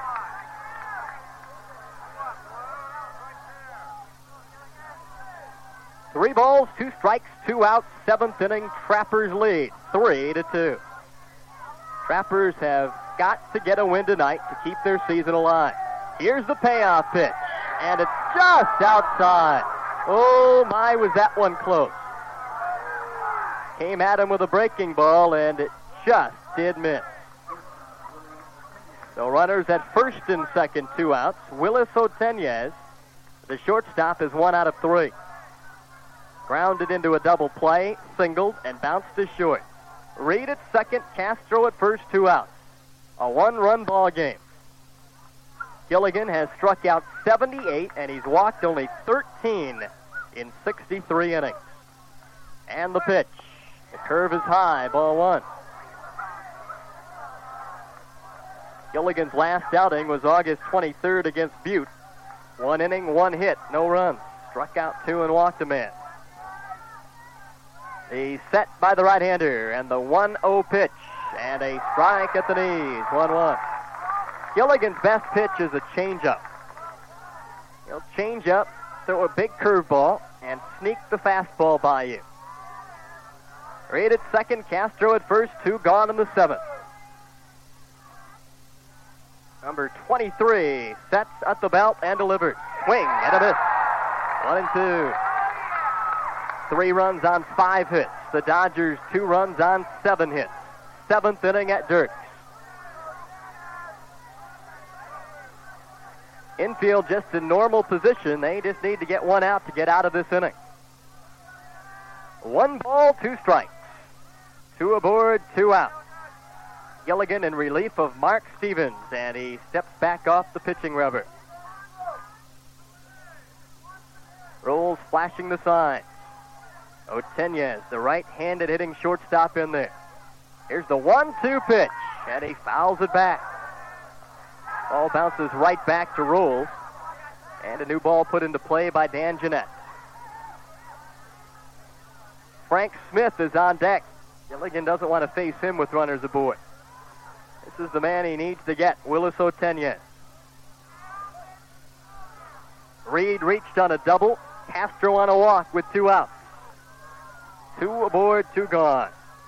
Three balls, two strikes, two outs, seventh inning. Trappers lead, three to two. Trappers have got to get a win tonight to keep their season alive. Here's the payoff pitch, and it's just outside. Oh, my, was that one close. Came at him with a breaking ball, and it just did miss. So runners at first and second, two outs. Willis Oteñez, the shortstop, is one out of three. Grounded into a double play, singled, and bounced to short. Reed at second, Castro at first, two outs. A one-run ball game. Gilligan has struck out seventy-eight, and he's walked only thirteen in sixty-three innings. And the pitch. The curve is high, ball one. Gilligan's last outing was August twenty-third against Butte. One inning, one hit, no runs. Struck out two and walked a man. The set by the right-hander, and the one oh pitch, and a strike at the knees, one one. Gilligan's best pitch is a changeup. He'll change up, throw a big curveball, and sneak the fastball by you. Reed at second, Castro at first, two gone in the seventh. Number twenty-three sets at the belt and delivers. Swing and a miss. One and two. Three runs on five hits. The Dodgers two runs on seven hits. Seventh inning at Dirks. Infield just in normal position. They just need to get one out to get out of this inning. One ball, two strikes. Two aboard, two out. Gilligan in relief of Mark Stevens, and he steps back off the pitching rubber. Rolls flashing the signs. Oteñez, the right-handed hitting shortstop in there. Here's the one two pitch, and he fouls it back. Ball bounces right back to Rolls, and a new ball put into play by Dan Jeanette. Frank Smith is on deck. Gilligan doesn't want to face him with runners aboard. This is the man he needs to get, Willis Oteñez. Reed reached on a double. Castro on a walk with two outs. Two aboard, two gone.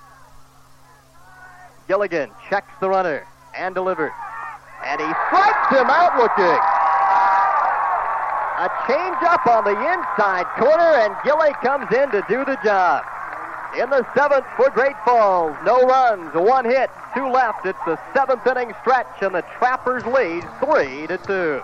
Gilligan checks the runner and delivers. And he strikes him out looking. A change-up on the inside corner, and Gilly comes in to do the job. In the seventh for Great Falls, no runs, one hit, two left. It's the seventh inning stretch, and the Trappers lead three to two.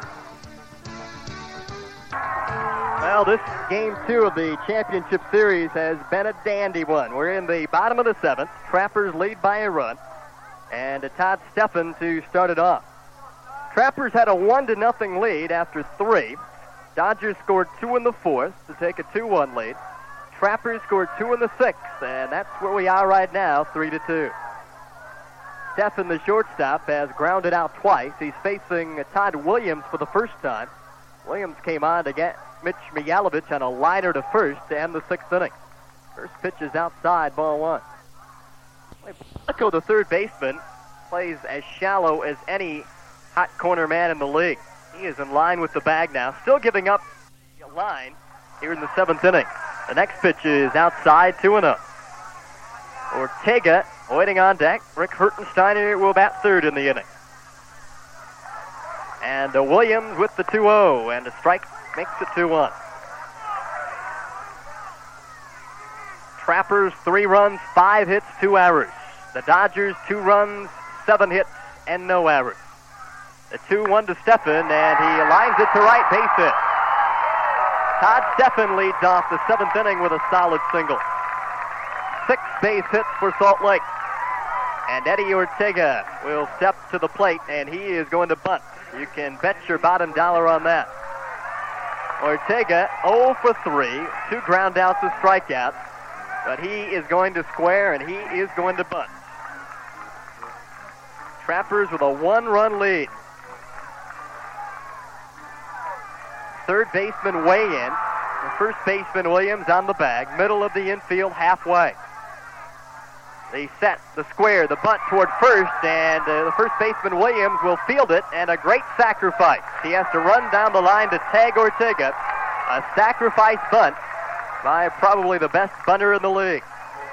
Well, this game two of the championship series has been a dandy one. We're in the bottom of the seventh. Trappers lead by a run, and Todd Steffen to start it off. Trappers had a one to nothing lead after three. Dodgers scored two in the fourth to take a two one lead. Trappers scored two in the sixth, and that's where we are right now, three to two. Steffen, the shortstop, has grounded out twice. He's facing Todd Williams for the first time. Williams came on to get Mitch Miyalovich on a liner to first to end the sixth inning. First pitch is outside, ball one. Blanco, the third baseman, plays as shallow as any hot corner man in the league. He is in line with the bag now, still giving up a line here in the seventh inning. The next pitch is outside, two and oh. Ortega waiting on deck. Rick Hertensteiner will bat third in the inning. And uh, Williams with the two oh, and a strike makes it two one. Trappers, three runs, five hits, two errors. The Dodgers, two runs, seven hits, and no errors. The two one to Steffen, and he lines it to right, base hit. Todd Steffen leads off the seventh inning with a solid single. Six base hits for Salt Lake. And Eddie Ortega will step to the plate, and he is going to bunt. You can bet your bottom dollar on that. Ortega oh for three, two ground outs, a strikeout. But he is going to square, and he is going to bunt. Trappers with a one-run lead. Third baseman way in. The first baseman Williams on the bag. Middle of the infield, halfway. They set the square, the bunt toward first, and uh, the first baseman Williams will field it, and a great sacrifice. He has to run down the line to tag Ortega. A sacrifice bunt by probably the best bunter in the league.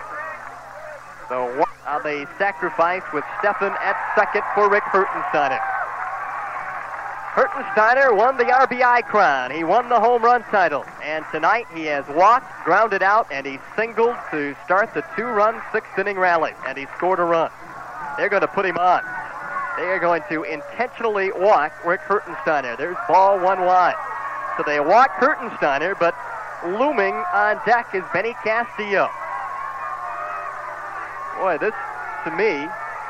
So one on the sacrifice with Steffen at second for Rick Hertensteiner. Hertensteiner won the R B I crown. He won the home run title. And tonight he has walked, grounded out, and he singled to start the two-run sixth inning rally. And he scored a run. They're going to put him on. They are going to intentionally walk Rick Hertensteiner. There's ball one wide. So they walk Hertensteiner, but looming on deck is Benny Castillo. Boy, this, to me,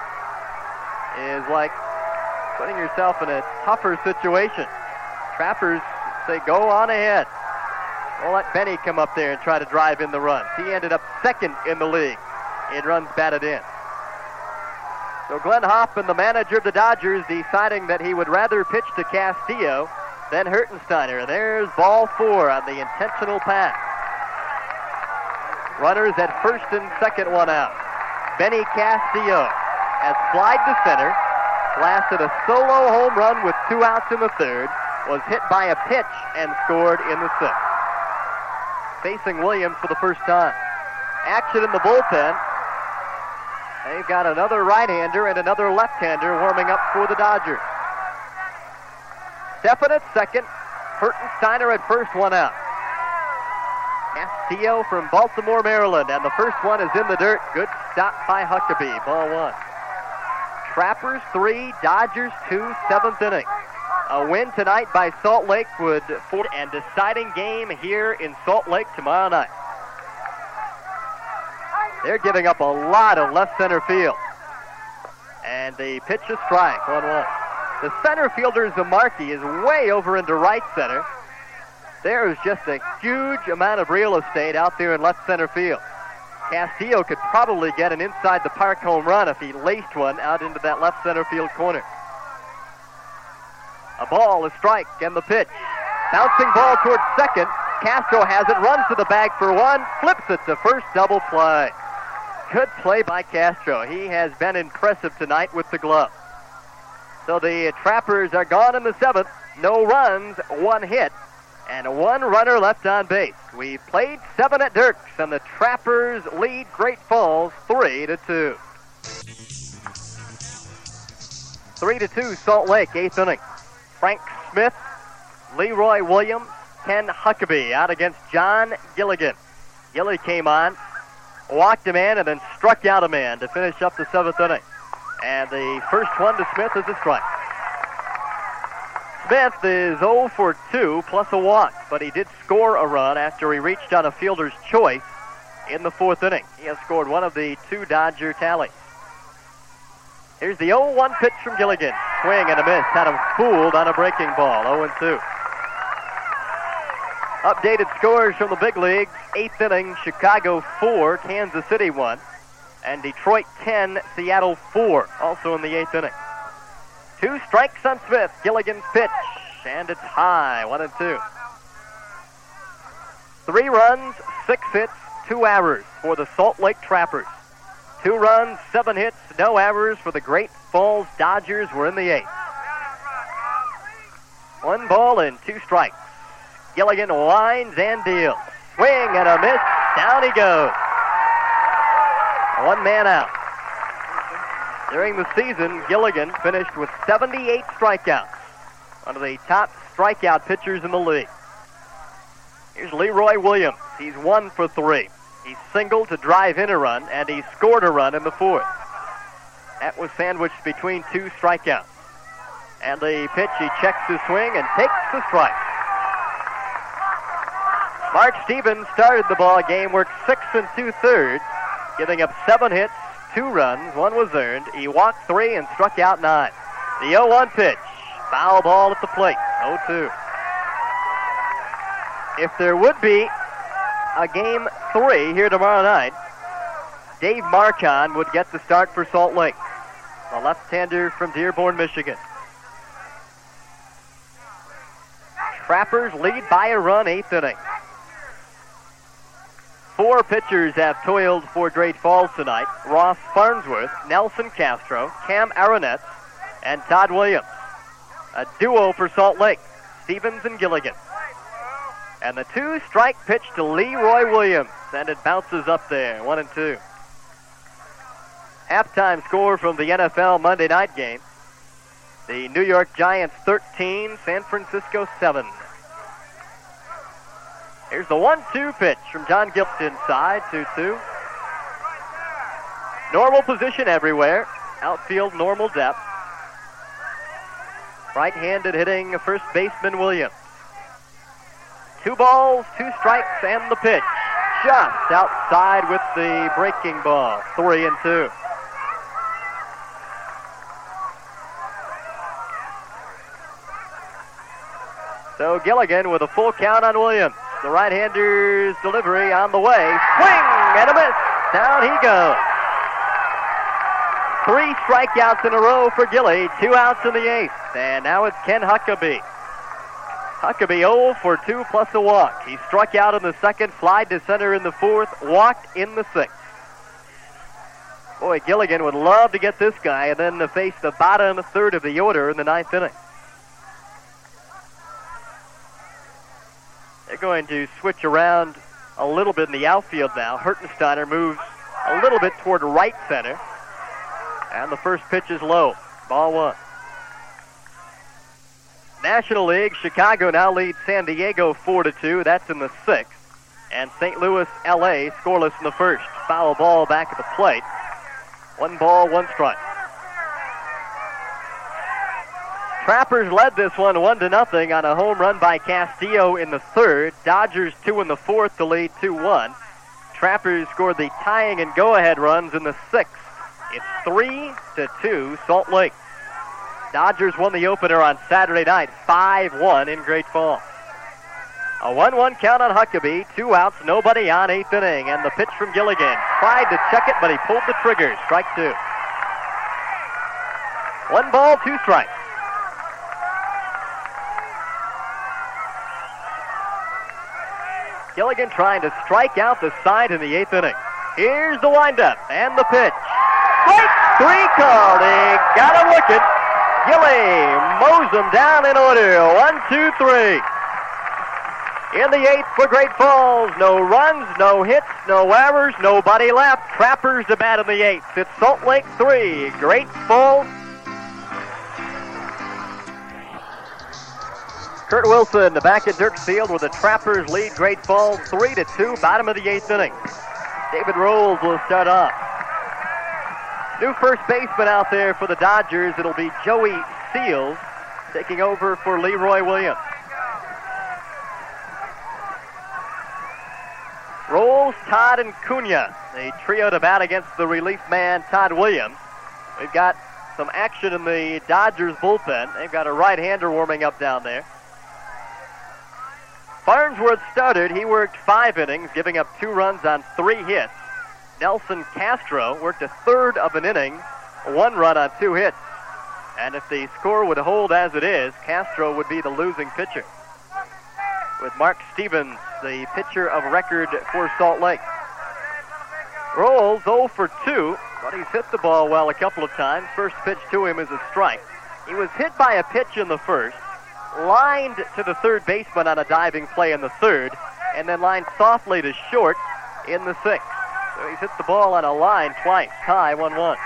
is like putting yourself in a tougher situation. Trappers say, go on ahead. We'll let Benny come up there and try to drive in the runs. He ended up second in the league in runs batted in. So Glenn Hoffman, the manager of the Dodgers, deciding that he would rather pitch to Castillo than Hertensteiner. There's ball four on the intentional pass. Runners at first and second, one out. Benny Castillo has flied to center. blasted a solo home run with two outs in the third, was hit by a pitch and scored in the sixth. Facing Williams for the first time. Action in the bullpen. They've got another right-hander and another left-hander warming up for the Dodgers. Steffen at second. Hertensteiner at first, one out. Castillo from Baltimore, Maryland, and the first one is in the dirt. Good stop by Huckabee. Ball one. Trappers three, Dodgers two, seventh inning. A win tonight by Salt Lake would force and deciding game here in Salt Lake tomorrow night. They're giving up a lot of left center field. And the pitch is strike, one one. The center fielder, Zamarki, is way over into right center. There is just a huge amount of real estate out there in left center field. Castillo could probably get an inside the park home run if he laced one out into that left center field corner. A ball, a strike, and the pitch. Bouncing ball towards second. Castro has it, runs to the bag for one, flips it to first, double play. Good play by Castro. He has been impressive tonight with the glove. So the Trappers are gone in the seventh. No runs, one hit, and one runner left on base. We played seven at Dirks, and the Trappers lead Great Falls three to two. Three to two, Salt Lake, eighth inning. Frank Smith, Leroy Williams, Ken Huckabee out against John Gilligan. Gilly came on, walked a man, and then struck out a man to finish up the seventh inning. And the first one to Smith is a strike. Smith is oh for two plus a walk, but he did score a run after he reached on a fielder's choice in the fourth inning. He has scored one of the two Dodger tallies. Here's the oh one pitch from Gilligan. Swing and a miss. Had him fooled on a breaking ball. oh and two. Updated scores from the big leagues. Eighth inning, Chicago four, Kansas City one. And Detroit ten, Seattle four, also in the eighth inning. Two strikes on Smith. Gilligan's pitch. And it's high. One and two. Three runs, six hits, two errors for the Salt Lake Trappers. Two runs, seven hits, no errors for the Great Falls Dodgers. We're in the eighth. One ball and two strikes. Gilligan winds and deals. Swing and a miss. Down he goes. One man out. During the season, Gilligan finished with seventy-eight strikeouts. One of the top strikeout pitchers in the league. Here's Leroy Williams. He's one for three. He singled to drive in a run, and he scored a run in the fourth. That was sandwiched between two strikeouts. And the pitch, he checks his swing and takes the strike. Mark Stevens started the ball game, worked six and two-thirds, giving up seven hits, two runs, one was earned. He walked three and struck out nine. The oh one pitch, foul ball at the plate, oh two. If there would be a game three here tomorrow night, Dave Marcon would get the start for Salt Lake, the left-hander from Dearborn, Michigan. Trappers lead by a run, eighth inning. Four pitchers have toiled for Great Falls tonight. Ross Farnsworth, Nelson Castro, Cam Aronetz, and Todd Williams. A duo for Salt Lake, Stevens and Gilligan. And the two-strike pitch to Leroy Williams, and it bounces up there, one and two. Halftime score from the N F L Monday night game. The New York Giants thirteen, San Francisco seven. Here's the one two pitch from John Gilligan inside, two two. Normal position everywhere. Outfield normal depth. Right-handed hitting first baseman Williams. Two balls, two strikes, and the pitch. Just outside with the breaking ball. Three and two. So Gilligan with a full count on Williams. The right-hander's delivery on the way. Swing and a miss. Down he goes. Three strikeouts in a row for Gilly. Two outs in the eighth. And now it's Ken Huckabee. Huckabee oh for two plus a walk. He struck out in the second, flied to center in the fourth, walked in the sixth. Boy, Gilligan would love to get this guy and then to face the bottom third of the order in the ninth inning. They're going to switch around a little bit in the outfield now. Hertensteiner moves a little bit toward right center. And the first pitch is low. Ball one. National League, Chicago now leads San Diego four to two. That's in the sixth. And Saint Louis, L A scoreless in the first. Foul ball back at the plate. One ball, one strike. Trappers led this one one to nothing on a home run by Castillo in the third. Dodgers two in the fourth to lead two one. Trappers scored the tying and go-ahead runs in the sixth. It's three to two, Salt Lake. Dodgers won the opener on Saturday night, five one in Great Falls. A one one count on Huckabee, two outs, nobody on, eighth inning, and the pitch from Gilligan. Tried to check it, but he pulled the trigger. Strike two. One ball, two strikes. Gilligan trying to strike out the side in the eighth inning. Here's the windup and the pitch. Strike three called. He got him looking. Gilly mows him down in order. One, two, three. In the eighth for Great Falls. No runs, no hits, no errors, nobody left. Trappers to bat in the eighth. It's Salt Lake three, Great Falls. Kurt Wilson back at Dirks Field where the Trappers lead Great Falls three to two, bottom of the eighth inning. David Rolls will start off. New first baseman out there for the Dodgers. It'll be Joey Seals taking over for Leroy Williams. Rolls, Todd, and Cunha. The trio to bat against the relief man, Todd Williams. We've got some action in the Dodgers bullpen. They've got a right-hander warming up down there. Farnsworth started. He worked five innings, giving up two runs on three hits. Nelson Castro worked a third of an inning, one run on two hits. And if the score would hold as it is, Castro would be the losing pitcher, with Mark Stevens, the pitcher of record for Salt Lake. Rolls oh for two, but he's hit the ball well a couple of times. First pitch to him is a strike. He was hit by a pitch in the first, lined to the third baseman on a diving play in the third, and then lined softly to short in the sixth. So he's hit the ball on a line twice. Tie one one.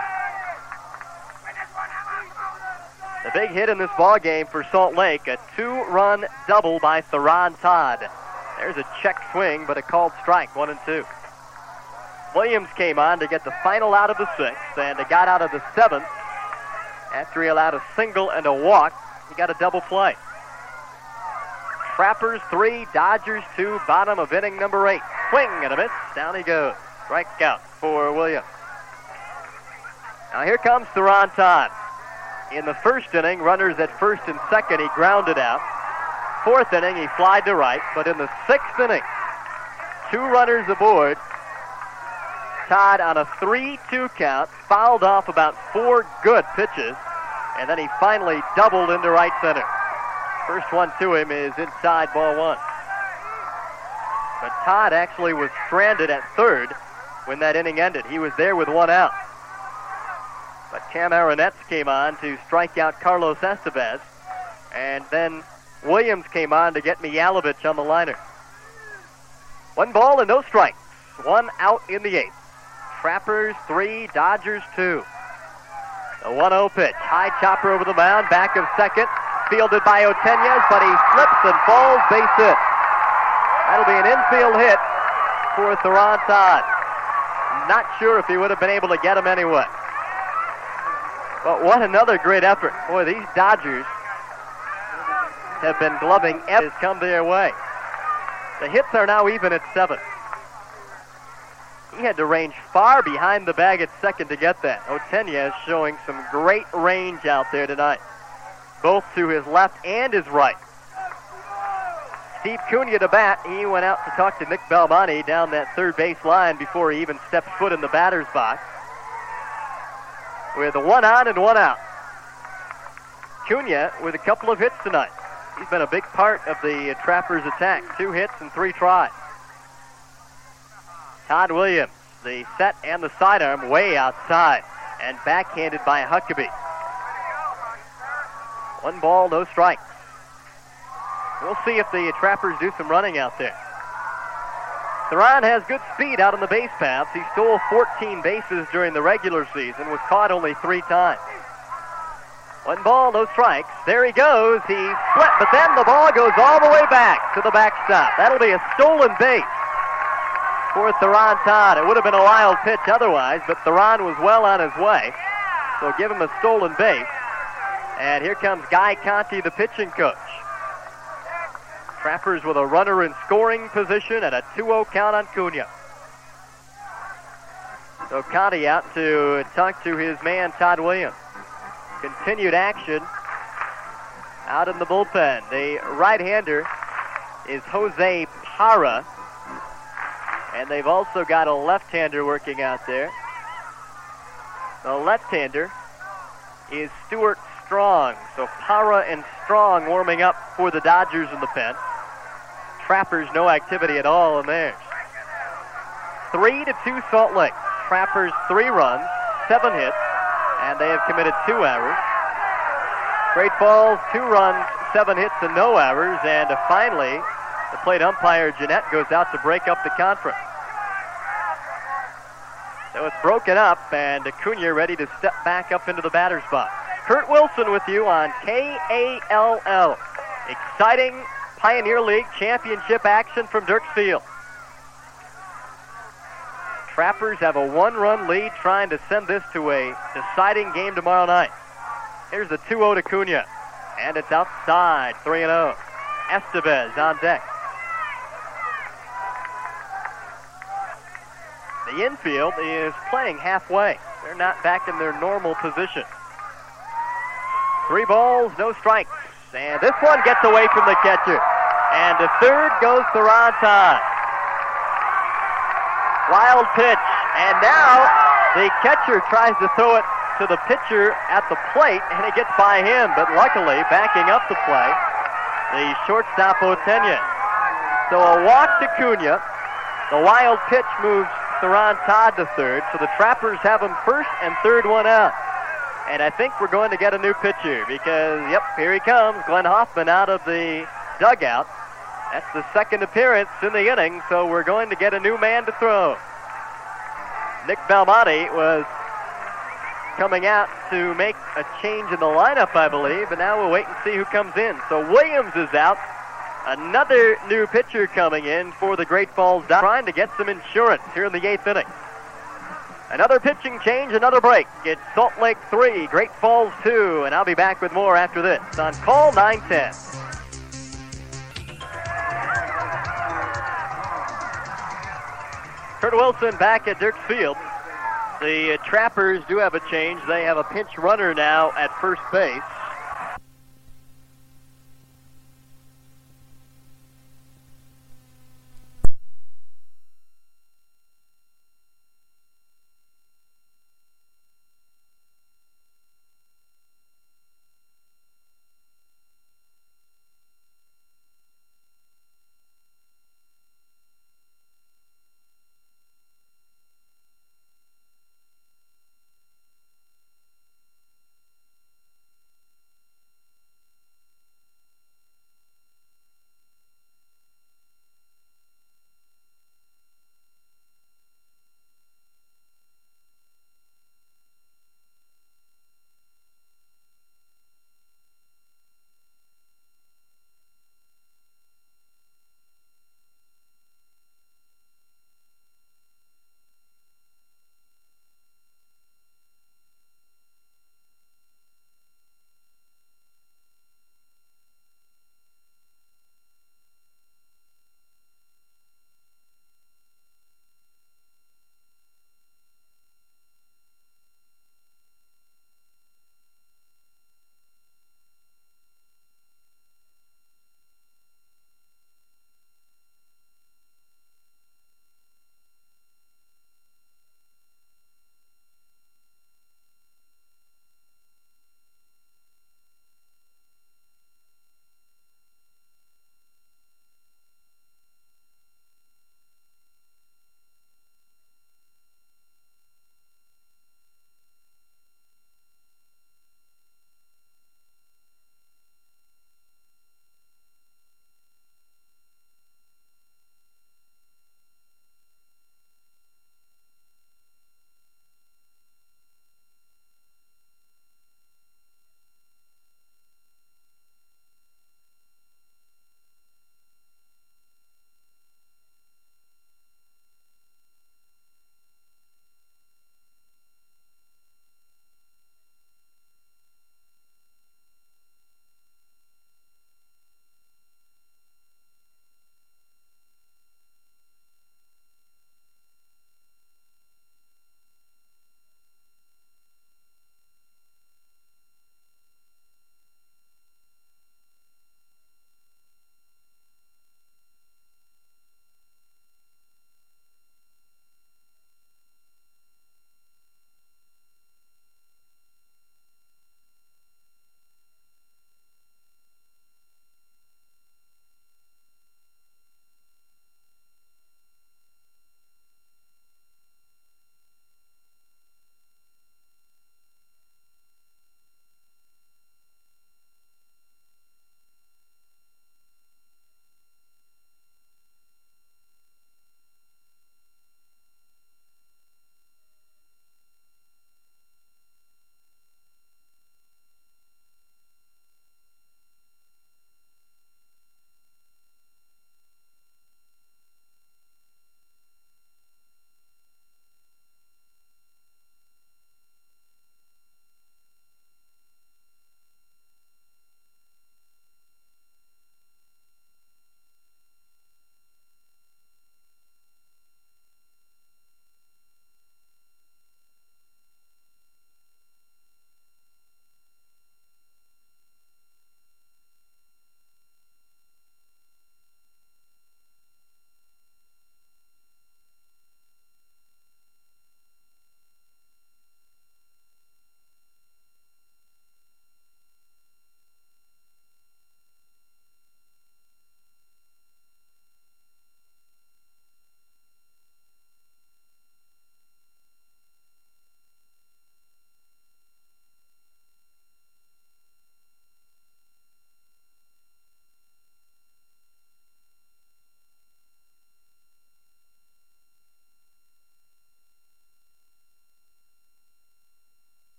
The big hit in this ball game for Salt Lake, a two-run double by Theron Todd. There's a check swing, but a called strike, one and two. Williams came on to get the final out of the sixth, and it got out of the seventh after he allowed a single and a walk. He got a double play. Trappers three, Dodgers two, bottom of inning number eight. Swing and a miss, down he goes. Strikeout for Williams. Now here comes Theron Todd. In the first inning, runners at first and second, he grounded out. Fourth inning, he flied to right. But in the sixth inning, two runners aboard. Todd on a three two count, fouled off about four good pitches, and then he finally doubled into right center. First one to him is inside, ball one. But Todd actually was stranded at third when that inning ended. He was there with one out. But Cam Aronetz came on to strike out Carlos Estevez. And then Williams came on to get Miyalovich on the liner. One ball and no strikes. One out in the eighth. Trappers three, Dodgers two. The one oh pitch. High chopper over the mound, back of second. Fielded by Oteñez, but he slips and falls, base hit. That'll be an infield hit for Theron Todd. Not sure if he would have been able to get him anyway. But what another great effort. Boy, these Dodgers have been gloving everything has come their way. The hits are now even at seven. He had to range far behind the bag at second to get that. Oteñez showing some great range out there tonight, both to his left and his right. Steve Cunha to bat. He went out to talk to Nick Belmonte down that third base line before he even stepped foot in the batter's box. With a one on and one out. Cunha with a couple of hits tonight. He's been a big part of the Trappers' attack. Two hits and three tries. Todd Williams the set and the sidearm way outside and backhanded by Huckabee. One ball, no strikes. We'll see if the Trappers do some running out there. Theron has good speed out on the base paths. He stole fourteen bases during the regular season, was caught only three times. One ball, no strikes. There he goes. He swept, but then the ball goes all the way back to the backstop. That'll be a stolen base for Theron Todd. It would have been a wild pitch otherwise, but Theron was well on his way. So give him a stolen base. And here comes Guy Conti, the pitching coach. Trappers with a runner in scoring position and a two oh count on Cunha. So Conti out to talk to his man, Todd Williams. Continued action out in the bullpen. The right-hander is Jose Parra. And they've also got a left-hander working out there. The left-hander is Stuart Strong. So Parra and Strong warming up for the Dodgers in the pen. Trappers, no activity at all in theirs. Three to two Salt Lake. Trappers, three runs, seven hits, and they have committed two errors. Great Falls, two runs, seven hits, and no errors. And uh, finally, the plate umpire, Jeanette, goes out to break up the conference. So it's broken up, and Acuna ready to step back up into the batter's box. Kurt Wilson with you on K A L L. Exciting Pioneer League championship action from Dirks Field. Trappers have a one-run lead trying to send this to a deciding game tomorrow night. Here's the two oh to Cunha, and it's outside, three and oh. Estevez on deck. The infield is playing halfway. They're not back in their normal position. Three balls, no strikes. And this one gets away from the catcher. And to third goes Theron Todd. Wild pitch. And now the catcher tries to throw it to the pitcher at the plate, and it gets by him. But luckily, backing up the play, the shortstop Otenya. So a walk to Cunha. The wild pitch moves Theron Todd to third. So the Trappers have him first and third one out. And I think we're going to get a new pitcher because, yep, here he comes, Glenn Hoffman out of the dugout. That's the second appearance in the inning, so we're going to get a new man to throw. Nick Belmonte was coming out to make a change in the lineup, I believe, but now we'll wait and see who comes in. So Williams is out. Another new pitcher coming in for the Great Falls Dodgers, trying to get some insurance here in the eighth inning. Another pitching change, another break. It's Salt Lake three, Great Falls two, and I'll be back with more after this on Call nine ten. Kurt Wilson back at Dirks Field. The uh, Trappers do have a change. They have a pinch runner now at first base.